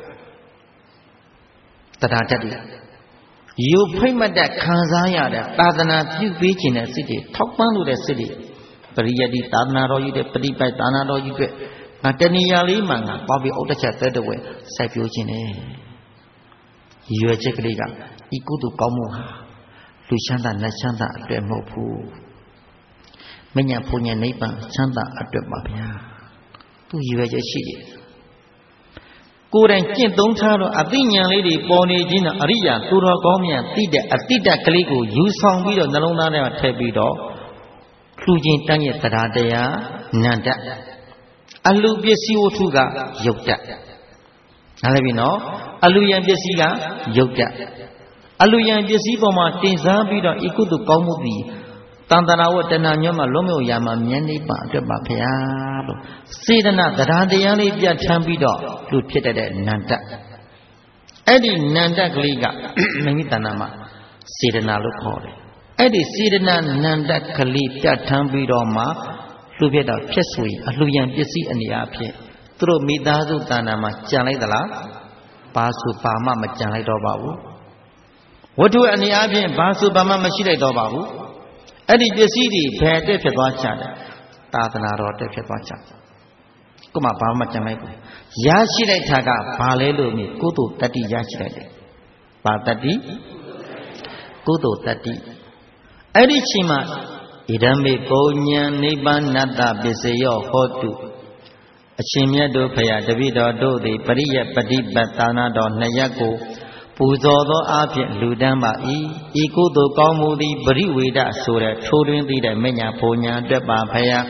တရားတတ်တယ်ယူဖိတ်မတ်တဲ့ခံစားရတဲ့သာသနာပြုပေးခြင်းတဲ့စိတ်တွေထောက်ပံ့လို့တဲ့စိတ်တွေပရိယတိသာသနာတော်ကြီးတဲ့ပฏิပိုက်သာသနာတော်ကြီးအတွက်ငါတဏှာလေးမှငါပေါပြီးအုတ်တစ်ချက်သက်တဝဲစိုက်ပျိုးခြင်းနဲ့ရွယ်ချက်ကလေးကဤကုသိုလ်ကောင်းမှုဟာလူချမ်းသာနတ်ချမ်းသာအတွက်မဟုတ်ဘူးမညာဘုံညာနိဗ္ဗာန်ချမ်းသာအတွက်ပါဗျာသူရွယ်ချက်ရှိတယ်ကိုယ်တိုင်ကျင့်သုံးထားတော့အသိဉာဏ်လေးတွေပေါ်နေခြင်းနဲ့အရိယာသူတော်ကောင်းများသိတဲ့အတိတ်ကလေးကိုယူဆောင်ပြီးတော့နှလုံးသားထဲမှာထည့်ပြီးတော့လူချင်းတန်းရဲ့တရားတရားနန္တအလူပစ္စည်းဝတ္ထုကယုတ်တနားလည်ပြီနော်အလူယံပစ္စည်းကယုတ်တအလူယံပစ္စည်းပေါ်မှာတင်စားပြီးတော့ဤကုသိုလ်ကောင်းမှုသည်တန်တရာဝတ္တနာညောမှာလွတ်မြောက်ရာမှာမြတ်နိဗ္ဗာန်အတွက်ပါဗျာလို့စေတနာတရားတရားလေးပြဋ္ဌာန်းပြီးတော့လူဖြစ်တဲ့နန္တအဲ့ဒီနန္တကလေးကမိမိတဏ္ဍာမှာစေတနာလို့ခေါ်တယ်အဲ့ဒီစေတနာနန္တကလေးပြဋ္ဌာန်းပြီးတော့မှလူဖြစ်တော့ဖြစ်ဆိုရင်အလှယံပစ္စည်းအနေအချင်းသူတို့မိသားစုတဏ္ဍာမှာကြံလိုက်သလားဘာဆိုဘာမှမကြံလိုက်တော့ပါဘူးဝတ္ထုအနေအချင်းဘာဆိုဘာမှမရှိလိုက်တော့ပါဘူးအဲ့ဒီပစ္စည်းတွေဘယ်တက်ဖြစ်သွားကြတယ်သာသနာတော်တက်ဖြစ်သွားကြတယ်ကိုမှဘာမှကြံလိုက်ဘူးရရှိလိုက်တာကဘာလဲလို့မြည်ကုသိုလ်တတ္တိရရှိလိုက်တယ်ဘာတတ္တိကုသိုလ်တတ္တိအဲ့ဒီချိန်မှာဣဒံမေပုံညာနိဗ္ဗာန်တပစ္စယောဟောတုအရှင်မြတ်တို့ဖရာတပိတော်တို့သည်ပရိယပฏิပတ်သာနာတော်နှစ်ရပ်ကိုပူဇော်သောအဖြစ်လူတန်းပါ၏ဤကုသိုလ်ကောင်းမှုသည်ပရိဝေဒဆိုတဲ့ထိုးတွင်သိတဲ့မညာဘုံညာအတွက်ပါဖရာ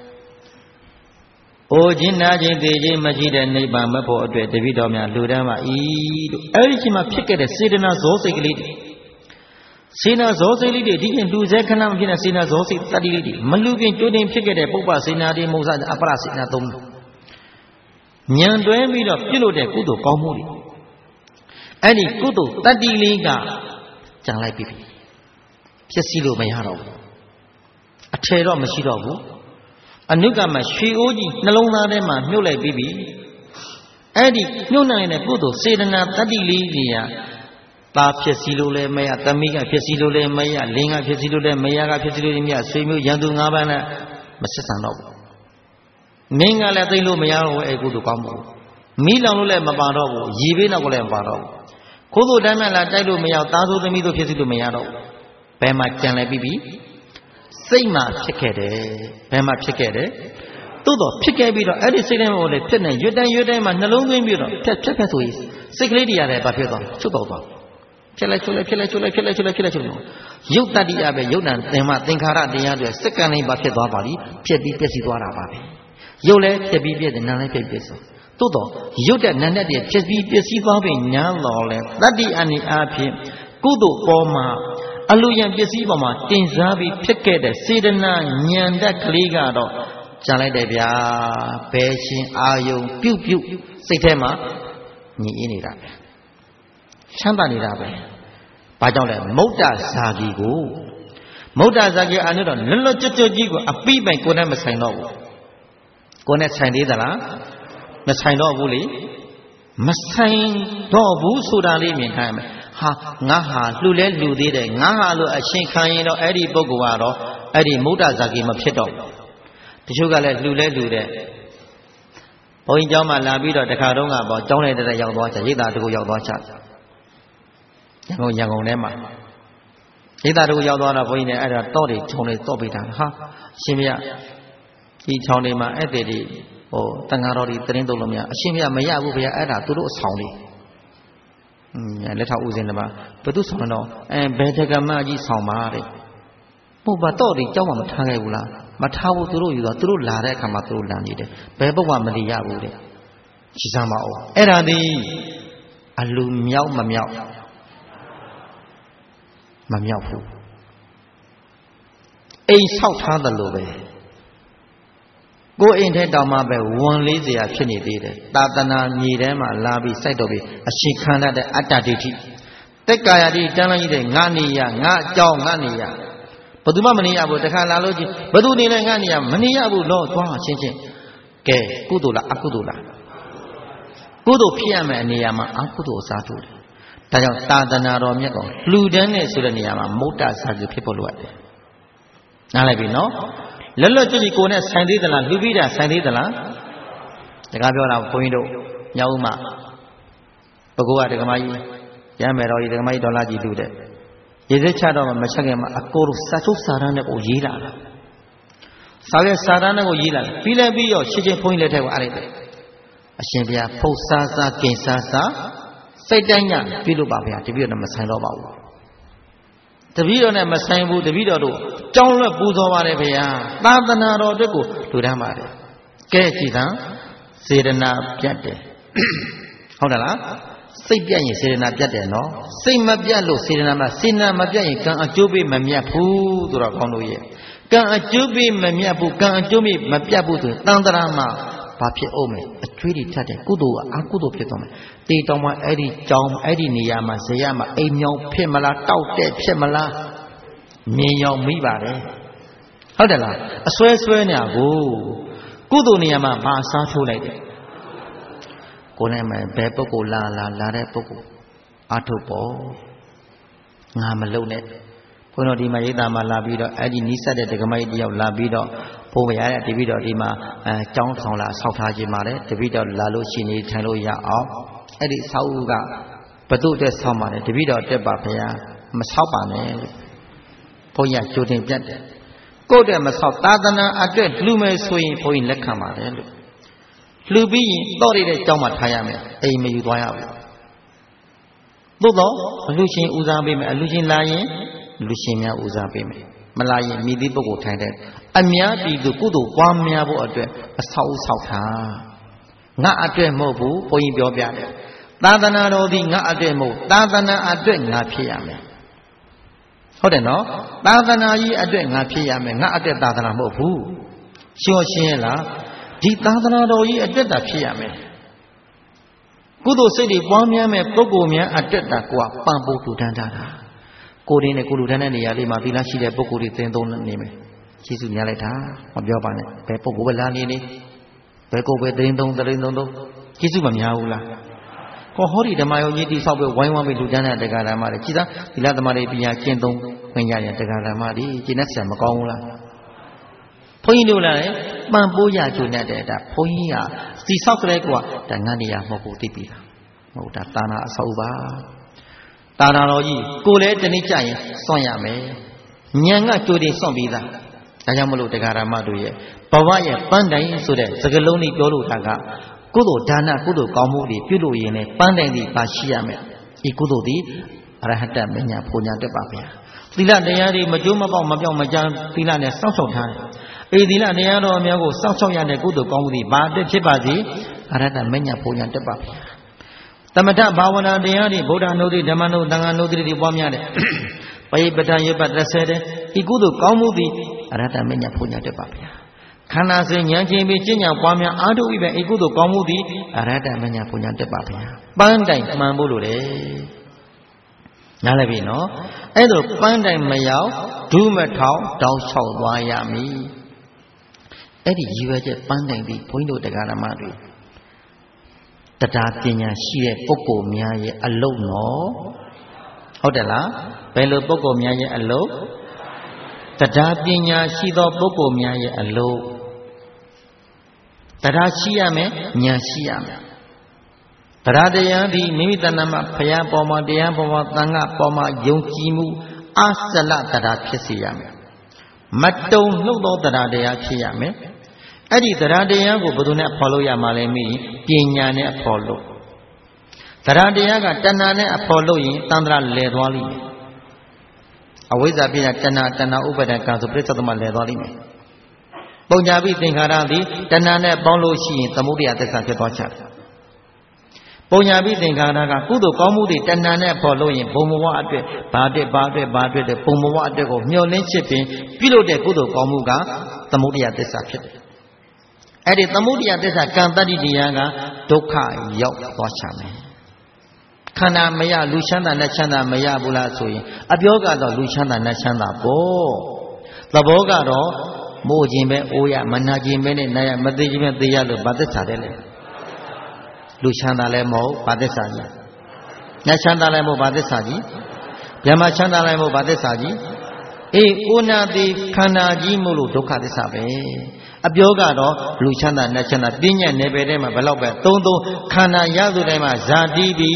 အိုခြင်းနာခြင်းသိခြင်းမရှိတဲ့နိဗ္ဗာန်မဖို့အတွက်တပိတော်များလူတန်းပါ၏လို့အဲ့ဒီချိန်မှာဖြစ်ခဲ့တဲ့စေတနာဇောစိတ်ကလေးတွေစေနာဇောစိတ်လေးတွေဒီပြင်လူစဲခဏမဖြစ်တဲ့စေနာဇောစိတ်တတ္တိလေးတွေမလူပြင်ကြိုးတင်ဖြစ်ခဲ့တဲ့ပုပ္ပစေနာတွေမုဇ္ဇအပရစေနာသုံးမျိုးညံတွဲပြီးတော့ပြုလို့တဲ့ကုသိုလ်ကောင်းမှုတွေအဲ့ဒီကုသိုလ်တတ္တိလေးကကြံလိုက်ပြီဖြစ်စီလို့မရတော့ဘူးအထယ်တော့မရှိတော့ဘူးအနုကမှာရွှေအိုးကြီးနှလုံးသားထဲမှာမြုပ်လိုက်ပြီးပြီအဲ့ဒီမြုပ်နိုင်တဲ့ကုသိုလ်စေတနာတတ္တိလေးကြီးကသားဖြစ်စီလို့လည်းမရသမီးကဖြစ်စီလို့လည်းမရလင်းကဖြစ်စီလို့လည်းမရကဖြစ်စီလို့လည်းမရဆွေမျိုးရန်သူ၅ပါးနဲ့မဆက်ဆံတော့ဘူးမင်းကလည်းသိလို့မရတော့ဘူးအဲ့ကုသိုလ်ကောင်းမှုမီးလောင်လို့လည်းမပါတော့ဘူးရေဘေးနောက်ကလည်းမပါတော့ဘူးခိုးတို့တမ်းမှလာတိုက်လို့မရသားဆိုသမီးတို့ဖြစ်စီလို့မရတော့ဘူးဘယ်မှာကြံလဲပြီးပြီစိတ်မှာဖြစ်ခဲ့တယ်ဘယ်မှာဖြစ်ခဲ့တယ်သို့တော့ဖြစ်ခဲ့ပြီးတော့အဲ့ဒီစိတ်ထဲမှာလည်းဖြစ်နေရွတ်တန်းရွတ်တိုင်းမှာနှလုံးသွင်းပြီးတော့ဖြတ်ဖြတ်ဖြတ်ဆိုရင်စိတ်ကလေးတွေရတယ်ဘာဖြစ်သွားချုပ်တော့သွားဖြစ်လိုက်ချုပ်လိုက်ဖြစ်လိုက်ချုပ်လိုက်ဖြစ်လိုက်ချုပ်လိုက်ဖြစ်လိုက်ချုပ်လိုက်ရုပ်တတ္တိယပဲရုပ်တန်သင်္မသင်္ခါရတရားတွေစက္ကန့်လေးဘာဖြစ်သွားပါလိဖြစ်ပြီးပြည့်စည်သွားတာပါပဲရုပ်လည်းဖြစ်ပြီးပြည့်တယ်နာမ်လည်းဖြစ်ပြည့်စုံသို့တော့ရုပ်တဲ့နာမ်တဲ့ဖြစ်ပြီးပြည့်စည်သွားပြီညာတော်လဲတတ္တိအနေအားဖြင့်ကုသိုလ်ပေါ်မှာအလူယံပစ္စည်းပေါ်မှာတင်စားပြီးဖြစ်ခဲ့တဲ့စေတနာဉာဏ်တက်ကလေးကတော့ကြံလိုက်တယ်ဗျာဘယ်ရှင်အာယုံပြုတ်ပြုတ်စိတ်ထဲမှာညီအင်းနေတာပဲချမ်းသာနေတာပဲဘာကြောင့်လဲမௌတ္တဇာတိကိုမௌတ္တဇာတိအာနုတော့လွတ်လွတ်ကျွတ်ကျွတ်ကြီးကိုအပိပိုင်ကိုယ်နဲ့မဆိုင်တော့ဘူးကိုယ်နဲ့ဆိုင်သေးသလားမဆိုင်တော့ဘူးလေမဆိုင်တော့ဘူးဆိုတာလေးမြင်ထားရမယ်ဟာငါဟာလှူလဲလှူသေးတယ်ငါဟာလို့အရှင်ခံရင်တော့အဲ့ဒီပုဂ္ဂိုလ်ကတော့အဲ့ဒီမௌတ္တဇာတိမဖြစ်တော့ဘူးတချို့ကလည်းလှူလဲလှူတဲ့ဘုန်းကြီးကျောင်းမှာလာပြီးတော့တခါတော့ကပေါ့ကျောင်းလိုက်တဲ့ရောက်သွားချရိတ်သားတကူရောက်သွားချရန်ကုန်ရန်ကုန်ထဲမှာရိတ်သားတကူရောက်သွားတော့ဘုန်းကြီးလည်းအဲ့ဒါတော့တွေခြုံတွေတော့ပေးတာဟာရှင်မရဒီခြုံတွေမှာအဲ့တဲ့တွေဟိုတန်ဃာတော်တွေတရင်တုံးလို့မရအရှင်မရမရဘူးဗျာအဲ့ဒါသူတို့အဆောင်လေးอืมလက်ထောက်ဦးစင်းတပါဘယ်သူဆောင်တော့အဲဘယ်တက္ကမကြီးဆောင်ပါတဲ့ဟုတ်ပါတော့တွေကျောင်းမှာမထားခဲ့ဘူးလားမထားဘူးသူတို့ယူတော့သူတို့လာတဲ့အခါမှာသူတို့လမ်းနေတယ်ဘယ်ပုဂ္ဂိုလ်မလီရဘူးတဲ့ရှိစမ်းပါဦးအဲ့ဒါဒီအလူမြောက်မမြောက်မမြောက်ဘူးအိမ်ဆောက်ထားတယ်လို့ပဲကိုယ်အိမ်ထဲတောင်မှပဲဝန်လေးစရာဖြစ်နေသေးတယ်သာသနာမြေထဲမှာလာပြီးစိုက်တော့ပြီးအရှိခံရတဲ့အတ္တဒိဋ္ဌိတက်ကာယတိတန်းလိုက်ကြီးတဲ့ငါနေရငါအကြောင်းငါနေရဘယ်သူမှမနေရဘူးတခါလာလို့ချင်းဘယ်သူနေလဲငါနေရမနေရဘူးတော့သွားချင်းချင်းကဲကုသိုလ်လားအကုသိုလ်လားကုသိုလ်ဖြစ်ရမယ့်နေရာမှာအကုသိုလ်စားထုတ်တယ်ဒါကြောင့်သာသနာတော်မြတ်ကောင်လှူဒန်းနေဆိုတဲ့နေရာမှာမௌတ္တဇာတိဖြစ်ဖို့လိုအပ်တယ်နားလည်ပြီနော်လွတ်လွတ်ကျွတ်ကျွတ်ကိုယ်နဲ့ဆိုင်သေးသလားလှူပြီးတာဆိုင်သေးသလားတကားပြောတာဘုန်းကြီးတို့ညောင်းဦးမှာဘုကောကဒကမကြီးရမယ်တော့ဒီကမိုက်ဒေါ်လာကြီးတူတဲ့ရေစက်ချတော့မချက်ခင်မှာအကိုတို့စာချုပ်စာတမ်းနဲ့ကိုရေးလာတာစာရဲ့စာတမ်းနဲ့ကိုရေးလာတယ်ပြီးလဲပြီးတော့ရှင်းချင်းဘုန်းကြီးလက်ထက်ကအဲ့ဒါအရှင်ဘုရားဖုတ်စားစားกินစားစားစိတ်တိုင်းညပြုလို့ပါဗျာတပည့်တော်မဆိုင်တော့ပါဘူးတပည့်တော်နဲ့မဆိုင်ဘူးတပည့်တော်တို့ကြောင်းလွတ်ပူဇော်ပါတယ်ဗျာသာသနာတော်အတွက်ကိုလူတန်းပါတယ်ကဲကြည်သာစေတနာပြတ်တယ်ဟုတ်တယ်လားစိတ်ပြတ်ရင်စေတနာပြတ်တယ်နော်စိတ်မပြတ်လို့စေတနာမစေတနာမပြတ်ရင်ကံအကျိုးပေးမမြတ်ဘူးဆိုတော့ကောင်းလို့ရဲ့ကံအကျိုးပေးမမြတ်ဘူးကံအကျိုးပေးမပြတ်ဘူးဆိုရင်တန်တရာမှာဘာဖြစ်အောင်လဲအကျွေးတွေထက်တယ်ကုသိုလ်ကအကုသိုလ်ဖြစ်သွားမယ်တေတောင်မှအဲ့ဒီကြောင်းအဲ့ဒီနေရာမှာဇေယမှာအိမ်မြောင်ဖြစ်မလားတောက်တဲ့ဖြစ်မလားမြင်ရောင်မိပါတယ်ဟုတ်တယ်လားအစွဲစွဲနေတာကိုကုသိုလ်နေရာမှာဘာအစားထိုးလိုက်တယ်ကိုယ်နဲ့မှဘယ်ပုဂ္ဂိုလ်လာလာလာတဲ့ပုဂ္ဂိုလ်အာထုတ်ပေါ်ငါမလုံနဲ့ဘုန်းတော်ဒီမှာရိသာမှာလာပြီးတော့အဲ့ဒီနီးစပ်တဲ့ဒကမကြီးတယောက်လာပြီးတော့ဘုံမရတဲ့တပည့်တော်ဒီမှာအဲကျောင်းဆောင်လာဆောက်ထားခြင်းပါတယ်တပည့်တော်လာလို့ရှိနေထိုင်လို့ရအောင်အဲ့ဒီဆောက်ဦးကဘသူ့အတွက်ဆောက်ပါတယ်တပည့်တော်တက်ပါဗျာမဆောက်ပါနဲ့လို့ဘုန်းကြီးကြိုတင်ပြတ်တယ်ကိုယ့်တဲ့မဆောက်သာသနာအတွက်လှူမယ်ဆိုရင်ဘုန်းကြီးလက်ခံပါတယ်လို့လှူပြီးရင်တော့ရတဲ့ကျောင်းမှာထားရမယ်အိမ်မယူသွားရဘူးသို့တော့အလှရှင်ဦးစားပေးမယ်အလှရှင်လာရင်လူရှင်များဦးစားပေးမယ်မလာရင်မိသည့်ပုဂ္ဂိုလ်ထိုင်တဲ့အများပြည်သူကုသိုလ်ပွားများဖို့အတွက်အဆောက်အဆောက်ထားငါအတွက်မဟုတ်ဘူးဘုန်းကြီးပြောပြတယ်သာသနာတော်ဒီငါအတွက်မဟုတ်သာသနာအတွက်ငါဖြစ်ရမယ်ဟုတ်တယ်နော်သာသနာကြီးအတွက်ငါဖြစ်ရမယ်ငါအတွက်သာသနာမဟုတ်ဘူးရှင်းရှင်းလားဒီသာသနာတော်ကြီးအတွက်တာဖြစ်ရမယ်ကုသိုလ်စိတ်တွေပွားများမဲ့ပုဂ္ဂိုလ်များအတွက်တာကိုကပံပိုးထူထမ်းထားတာကိုရင်းနဲ့ကိုလူထမ်းတဲ့နေရာလေးမှာသီလရှိတဲ့ပုဂ္ဂိုလ်တွေသင်သုံးနေမယ်ကျေးဇူးများလိုက်တာမပြောပါနဲ့ဘယ်ပုဂ္ဂိုလ်ပဲလာနေနေဘယ်ကိုပဲသင်သုံးသင်သုံးသုံးကျေးဇူးမများဘူးလားဟောဟောဒီဓမ္မယုံကြီးတိဆောက်ပြီးဝိုင်းဝန်းပြီးလူထမ်းတဲ့တရားဓမ္မတွေကြည်သာသီလဓမ္မတွေပညာကျင့်သုံးခွင့်ရတဲ့တရားဓမ္မတွေကျင့်တတ်ဆရာမကောင်းဘူးလားဘုန်းကြီးတို့လည်းပံပိုးရကျုံတဲ့ဒါဘုန်းကြီးကစီဆောက်ကလေးကဒါငန်းနေရမဟုတ်ဘူးသိပြီလားမဟုတ်တာတာနာအဆောက်ပါတာနာတော်ကြီးကိုလည်းတနေ့ကြရင်စွန့်ရမယ်ဉာဏ်ကကြိုတင်စွန့်ပြီးသားဒါကြောင့်မလို့တရားဓမ္မတို့ရဲ့ဘဝရဲ့ပန်းတိုင်ဆိုတဲ့စကားလုံးလေးပြောလို့တာကကုသိုလ်ဒါနကုသိုလ်ကောင်းမှုတွေပြုလို့ရင်လည်းပန်းတိုင်ဒီပါရှိရမယ်ဒီကုသိုလ်ဒီအရဟတမညာဘုံညာတက်ပါဗျာသီလတရားတွေမကျိုးမပေါက်မပြောင်းမကြမ်းသီလနဲ့စောင့်ရှောက်ထားတယ်အေဒီလတရားတော်များကိုစောင့်ရှောက်ရတဲ့ကုသိုလ်ကောင်းမှုတွေဘာတက်ဖြစ်ပါစေအရဟတမညာဘုံညာတက်ပါဗျာသမထဘာဝနာတရားတွေဗုဒ္ဓနုဒတိဓမ္မနုသံဃာနုဒတိတွေပွားများတယ်ပယိပဋ္ဌာယပတ်တစ်ဆယ်တဲ့ဒီကုသိုလ်ကောင်းမှုသည်အရဟတမညာဘုံညာတက်ပါဗျာခန္ဓာစဉ်ဉာဏ်ချင်းပြီးကျင့်ကြံပွားများအားထုတ်ပြီးပဲဤကုသိုလ်ကောင်းမှုသည်အရဟတမညာဘုံညာတက်ပါဗျာပန်းတိုင်မှန်ဖို့လိုတယ်နားလည်ပြီနော်အဲ့ဒါပန်းတိုင်မရောက်ဒုမထောင်တောင်းလျှောက်သွားရမည်အဲ့ဒီရည်ရွယ်ချက်ပန်းတိုင်ပြီးဘုန်းကြီးတို့တရားဓမ္မတွေတရားပညာရှိတဲ့ပုဂ္ဂိုလ်များရဲ့အလုံးနော်ဟုတ်တယ်လားဘယ်လိုပုဂ္ဂိုလ်များရဲ့အလုံးတရားပညာရှိသောပုဂ္ဂိုလ်များရဲ့အလုံးတရားရှိရမယ်ဉာဏ်ရှိရမယ်တရားတရားသည်မိမိတဏ္ဍမှာဘုရားပေါ်မှာတရားပေါ်မှာသံဃာပေါ်မှာယုံကြည်မှုအစလတရားဖြစ်စေရမယ်မတုံနှုတ်သောတရားတရားဖြစ်ရမယ်အဲ့ဒီတရားတရားကိုဘယ်သူနဲ့ဖော်လို့ရမှာလဲမိပညာနဲ့အဖော်လို့တရားတရားကတဏှာနဲ့အဖော်လို့ရင်တန်ត្រာလဲသွားလိမ့်မယ်အဝိဇ္ဇာပြည့်တဲ့တဏှာတဏှာဥပါဒကံဆိုပြစ္ဆုတ်သမလဲသွားလိမ့်မယ်ပုံညာပိသင်္ခါရသည်တဏှာနဲ့ပေါင်းလို့ရှိရင်သမုဒယသစ္စာဖြစ်သွားချတယ်ပုံညာပိသင်္ခါရကကုသိုလ်ကောင်းမှုတွေတဏှာနဲ့ဖော်လို့ရင်ဘုံဘဝအတွက်ဘာအတွက်ဘာအတွက်ဘာအတွက်တဲ့ဘုံဘဝအတွက်ကိုမျှော်လင့်ချစ်ပင်ပြုလို့တဲ့ကုသိုလ်ကောင်းမှုကသမုဒယသစ္စာဖြစ်တယ်အဲ့ဒီသမုဒယသစ္စာကံတတ္တိတရားကဒုက္ခရောက်သွားချမယ်ခန္ဓာမရလူချမ်းသာနဲ့ချမ်းသာမရဘူးလားဆိုရင်အပြောကတော့လူချမ်းသာနဲ့ချမ်းသာပေါ့သဘောကတော့မို့ခြင်းပဲအိုးရမနာခြင်းပဲနဲ့နာရမသိခြင်းပဲသိရလို့ဘာသစ္စာလဲလဲလူချမ်းသာလည်းမဟုတ်ဘာသစ္စာကြီးညချမ်းသာလည်းမဟုတ်ဘာသစ္စာကြီးဗျမချမ်းသာလည်းမဟုတ်ဘာသစ္စာကြီးအေးအိုနာတိခန္ဓာကြီးမို့လို့ဒုက္ခသစ္စာပဲအပြောကတော့လူချမ်းသာနဲ့ချမ်းသာပညာနယ်ပယ်ထဲမှာဘယ်တော့ပဲသုံးသုံးခန္ဓာရသူတိုင်းမှာဇာတိပြီး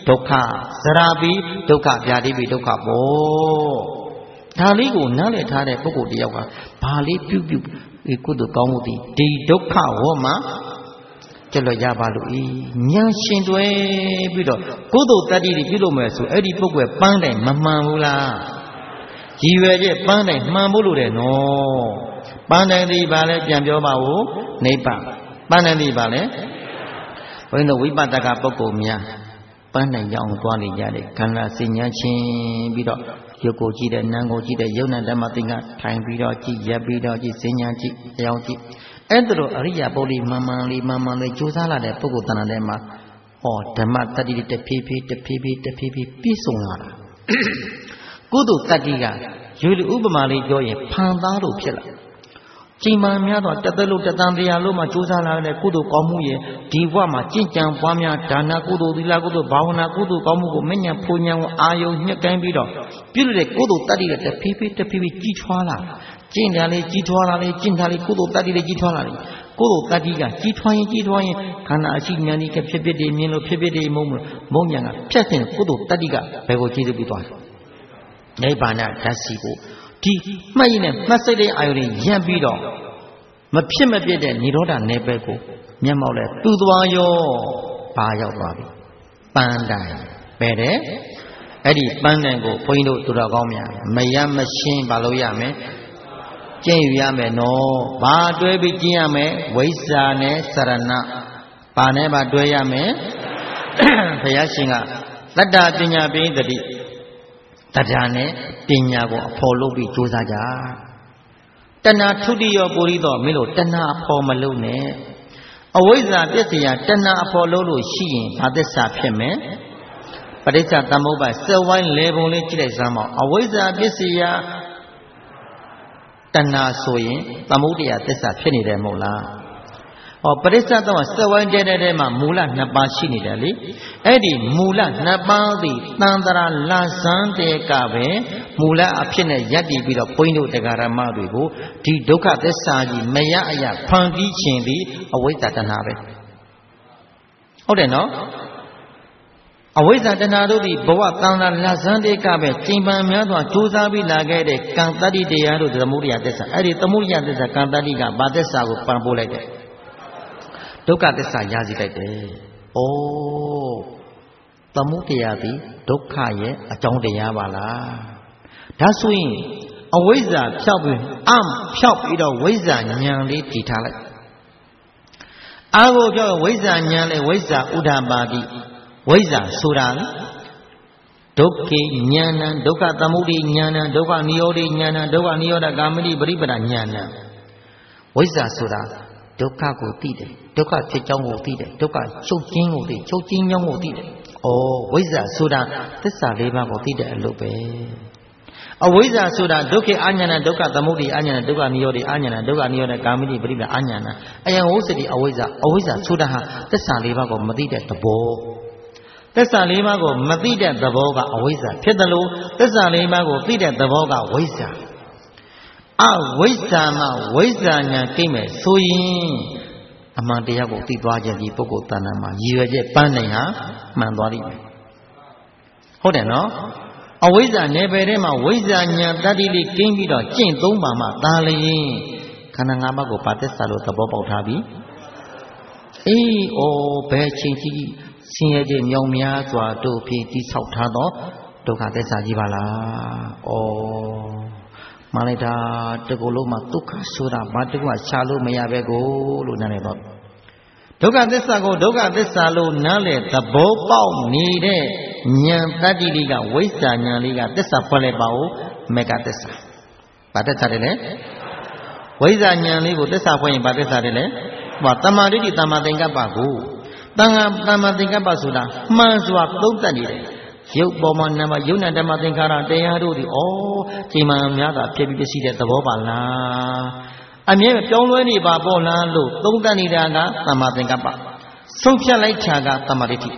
ဒုက္ခဇရာပြီးဒုက္ခဗျာတိပြီးဒုက္ခဘောဒါလေးကိုနားလည်ထားတဲ့ပုဂ္ဂိုလ်တယောက်ကဘာလေးပြုတ်ပြုတ်ဒီကုသိုလ်ကောင်းမှုဒီဒီဒုက္ခဝေါမှာကျလွတ်ရပါလို့ဤဉာဏ်ရှင်တွဲပြီးတော့ကုသိုလ်တတ္တိတွေပြုလုပ်မယ်ဆိုအဲ့ဒီပုဂ္ဂိုလ်ပန်းတိုင်မမှန်ဘူးလားရည်ရွယ်ချက်ပန်းတိုင်မှန်ဖို့လို့တယ်နော်ပန်းတိုင်ဒီဘာလဲပြန်ပြောပါဦးနိဗ္ဗာန်ပန်းတိုင်ဒီဘာလဲဘုန်းကြီးတို့ဝိပဿနာပုဂ္ဂိုလ်များပန်းတိုင်ရောက်သွားနေကြတယ်ခန္ဓာစိညာချင်းပြီးတော့ရုပ်ကိုကြည့်တဲ့နာမ်ကိုကြည့်တဲ့ယုံနာဓမ္မသင်္ကထိုင်ပြီးတော့ကြည့်ရပ်ပြီးတော့ကြည့်စိညာကြည့်ကြောင်ကြည့်အဲ့ဒါလိုအရိယာပုရိမှန်မှန်လေးမှန်မှန်လေးကြိုးစားလာတဲ့ပုဂ္ဂိုလ်တဏ္ဍာထဲမှာဟောဓမ္မတတ္တိတဖြည်းဖြည်းတဖြည်းဖြည်းတဖြည်းဖြည်းပြည့်စုံလာတာကုသိုလ်တတ္တိကရွေလူဥပမာလေးပြောရင်ဖန်သားလို့ဖြစ်လာချိန်မှန်များတော့တသက်လို့တသံတရားလို့မှကြိုးစားလာတဲ့ကုသိုလ်ကောင်းမှုရဲ့ဒီဘဝမှာကြင်ကြံပွားများဒါနကုသိုလ်သီလကုသိုလ်ဘာဝနာကုသိုလ်ကောင်းမှုကိုမဉ္ဇဉ်ဖူဉ္ဇဉ်ကိုအာယုံညှက်ကိုင်းပြီးတော့ပြုလို့တဲ့ကုသိုလ်တတ္တိကတဖြည်းဖြည်းတဖြည်းဖြည်းကြီးထွားလာကျင့်တယ်လေကြီးထွားလာလေကျင့်တာလေကုသိုလ်တတ္တိလေကြီးထွားလာလေကုသိုလ်တတ္တိကကြီးထွားရင်ကြီးထွားရင်ခန္ဓာအရှိဉာဏ်ကြီးကဖြစ်ဖြစ်တည်းမြင်လို့ဖြစ်ဖြစ်တည်းမုံမုံဉာဏ်ကဖြတ်ခြင်းကုသိုလ်တတ္တိကဘယ်ကိုကျေးဇူးပြုသွားလဲနိဗ္ဗာန်ဓာတ်စီကိုဒီမှတ်ရင်နဲ့မှတ်စိတ်တဲ့အာယုန်ရံပြီးတော့မဖြစ်မပြစ်တဲ့និရောဓနယ်ပယ်ကိုမျက်မှောက်လဲသူ့သွားရောပါရောက်သွားပြီပန်းတိုင်ပဲတဲ့အဲ့ဒီပန်းတိုင်ကိုဘုန်းကြီးတို့သူတော်ကောင်းများမရမရှင်းပါလို့ရမယ်ကျင့်ယူရမယ်နော်ဘာတွဲပြီးကျင့်ရမယ်ဝိဇ္ဇာနဲ့စရဏဘာနဲ့ဘာတွဲရမယ်ဘုရားရှင်ကတတ္တပညာပိသတိတရားနဲ့ပညာကိုအဖော်လုပ်ပြီးကြိုးစားကြတဏှာထုတိယောပုရိသောမင်းတို့တဏှာအဖော်မလုပ်နဲ့အဝိဇ္ဇာပစ္စယတဏှာအဖော်လုပ်လို့ရှိရင်ဘာသစ္စာဖြစ်မယ်ပဋိစ္စသမုပ္ပါစက်ဝိုင်းလေပုံလေးကြည့်လိုက်စမ်းပါအဝိဇ္ဇာပစ္စယတဏှာဆိုရင်သမုဒယသစ္စာဖြစ်နေတယ်မဟုတ်လားဟောပရိစ္ဆေသမစက်ဝိုင်းတဲတဲမှာမူလနှစ်ပါးရှိနေတယ်လေအဲ့ဒီမူလနှစ်ပါးသည်တန်တရာလာဇန်တဲ့ကပဲမူလအဖြစ်နဲ့ယက်တည်ပြီးတော့ဘုန်းကြီးတို့တရားဓမ္မတွေကိုဒီဒုက္ခသစ္စာကြီးမရအရဖန်ပြီးခြင်းသည်အဝိဇ္ဇာတဏှာပဲဟုတ်တယ်နော်အဝိဇ္ဇာတဏှာတို့သည်ဘဝတန်တရာလာဇန်တဲ့ကပဲကျင်ပန်းများစွာကြိုးစားပြီးလာခဲ့တဲ့ကံတတ္တိတရားတို့သမုဒယသစ္စာအဲ့ဒီသမုဒယသစ္စာကံတတ္တိကဘာသစ္စာကိုပန်ပိုးလိုက်တယ်ဒုက္ခသစ္စာရစီလိုက်တယ်။အိုးသမုဒယသည်ဒုက္ခရဲ့အကြောင်းတရားပါလား။ဒါဆိုရင်အဝိဇ္ဇာဖြောက်ပြီးအမ်ဖြောက်ပြီးတော့ဝိဇ္ဇာဉာဏ်လေးတည်ထားလိုက်။အာကိုပြောဝိဇ္ဇာဉာဏ်လေးဝိဇ္ဇာဥဒ္ဓပါတိဝိဇ္ဇာဆိုတာဒုက္ခေဉာဏံဒုက္ခသမုဒိဉာဏံဒုက္ခနိရောဓိဉာဏံဒုက္ခနိရောဓကာမတိပရိပဒဉာဏံဝိဇ္ဇာဆိုတာဒုက္ခကိုသိတယ်ဒုက္ခဖြစ်ကြောင်းကိုသိတယ်ဒုက္ခချုပ်ခြင်းကိုသိချုပ်ခြင်းကြောင်းကိုသိတယ်။ဩဝိဇ္ဇာဆိုတာသစ္စာလေးပါးကိုသိတဲ့အလုပ်ပဲ။အဝိဇ္ဇာဆိုတာဒုက္ခအာညာဏဒုက္ခသမုဒိအာညာဏဒုက္ခနိရောဓအာညာဏဒုက္ခနိရောဓကာမိတိပရိပဒအာညာဏအယံဝုစတိအဝိဇ္ဇာအဝိဇ္ဇာဆိုတာဟာသစ္စာလေးပါးကိုမသိတဲ့သဘောသစ္စာလေးပါးကိုမသိတဲ့သဘောကအဝိဇ္ဇာဖြစ်တယ်လို့သစ္စာလေးပါးကိုသိတဲ့သဘောကဝိဇ္ဇာအဝိဇ္ဇာမှာဝိဇ္ဇာညာကိမဲ့ဆိုရင်အမှန်တရားကိုသိသွားခြင်းဒီပုဂ္ဂိုလ်တဏ္ဍာမှာရည်ရွယ်ချက်ပန်းနိုင်ဟာမှန်သွားလိမ့်မယ်ဟုတ်တယ်နော်အဝိဇ္ဇာနယ်ပယ်ထဲမှာဝိဇ္ဇာညာတတ္တိလေးကင်းပြီးတော့ကျင့်သုံးပါမှသာလျင်ခန္ဓာ၅ပါးကိုပါသစ္စာလို့သဘောပေါက်ထားပြီအေးဩဘယ်ချိန်ကြီးဆင်းရဲခြင်းမြောင်များစွာတို့ဖြင့်တိဆောက်ထားသောဒုက္ခသစ္စာကြီးပါလားဩမှန်လိုက်တာတကူလုံးမှာဒုက္ခဆိုတာဘာတကူကရှားလို့မရပဲကိုလို့နားလည်တော့ဒုက္ခသစ္စာကိုဒုက္ခသစ္စာလို့နားလည်သဘောပေါက်နေတဲ့ဉာဏ်တတ္တိလေးကဝိဇ္ဇာဉာဏ်လေးကသစ္စာဖွဲ့လိုက်ပါဦးမေကသစ္စာဘာသစ္စာတယ်လဲဝိဇ္ဇာဉာဏ်လေးကိုသစ္စာဖွဲ့ရင်ဘာသစ္စာတယ်လဲဟောတမ္မာဒိဋ္ဌိတမ္မာသင်္ကပ္ပကိုတန်ခါတမ္မာသင်္ကပ္ပဆိုတာမှန်စွာသုံးသပ်နေတယ်ရုပ်ပေါ်မှာနာမယုံနာဓမ္မသင်္ခါရတရားတို့ဒီဩချိန်မှန်များတာဖြစ်ပြီးပြစီတဲ့သဘောပါလားအမြဲပြောင်းလဲနေပါပေါ့လားလို့သုံးသပ်နေတာကသမ္မာသင်္ကပ္ပဆုံးဖြတ်လိုက်တာကသမ္မာဒိဋ္ဌိ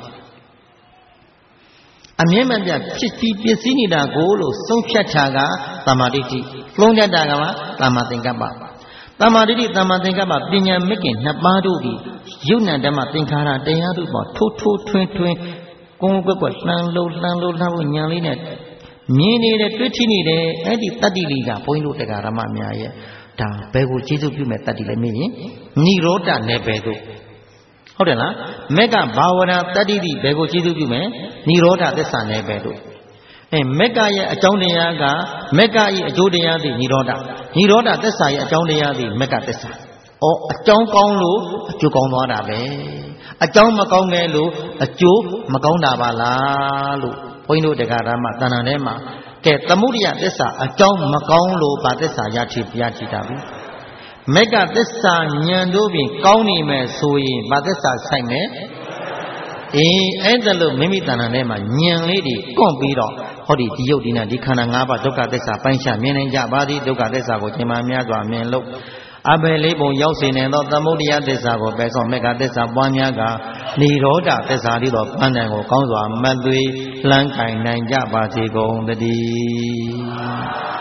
အမြဲမှန်ပြဖြစ်ပြီးပြစီနေတာကိုလို့ဆုံးဖြတ်တာကသမ္မာဒိဋ္ဌိသုံးတတ်တာကမှသမ္မာသင်္ကပ္ပသမ္မာဒိဋ္ဌိသမ္မာသင်္ကပ္ပပညာမကင်နှစ်ပါးတို့ဒီယုံနာဓမ္မသင်္ခါရတရားတို့ပေါ်ထိုးထိုးထွင်းထွင်းကုန်းကွက်ကွက်လှမ်းလို့လှမ်းလို့လှမ်းလို့ညံလေးနဲ့မြင်နေတယ်တွေ့ထိနေတယ်အဲ့ဒီတတ္တိလေးကဘုန်းကြီးတို့တရားဓမ္မများရဲ့ဒါဘယ်ကိုကျေးဇူးပြုမဲ့တတ္တိလဲမေးရင်နိရောဓနယ်ပယ်တို့ဟုတ်တယ်လားမက်ကဘာဝနာတတ္တိတိဘယ်ကိုကျေးဇူးပြုမဲ့နိရောဓသစ္စာနယ်ပယ်တို့အဲမက်ကရဲ့အကြောင်းတရားကမက်ကရဲ့အကျိုးတရားသည်နိရောဓနိရောဓသစ္စာရဲ့အကြောင်းတရားသည်မက်ကသစ္စာဩအကြောင်းကောင်းလို့အကျိုးကောင်းသွားတာပဲအကြောင်းမကောင်းခဲ့လို့အကျိုးမကောင်းတာပါလားလို့ဘုန်းကြီးတို့တရားဓမ္မတဏ္ဍာထဲမှာကဲသမုဒိယသစ္စာအကြောင်းမကောင်းလို့ဗာသစ္စာရရှိရရှိတာပြီမက်ကသစ္စာဉာဏ်တို့ဖြင့်ကောင်းနေမယ်ဆိုရင်ဗာသစ္စာဆိုင်မယ်အေးအဲ့ဒါလို့မိမိတဏ္ဍာထဲမှာဉာဏ်လေးတွေကွန့်ပြီးတော့ဟောဒီဒီယုတ်ဒီနာဒီခန္ဓာ၅ပါးဒုက္ခသစ္စာပိုင်းခြားမြင်နိုင်ကြပါသည်ဒုက္ခသစ္စာကိုခြင်းမှများစွာမြင်လို့အဘယ်လေးပုံရောက်စေနိုင်သောသမုဒိယသစ္စာကိုပဲဆောင်မေဃသစ္စာပွားများကနိရောဓသစ္စာလေးတော်ပန်းတန်ကိုကောင်းစွာမသွေလှမ်းကင်နိုင်ကြပါစေကုန်သတည်း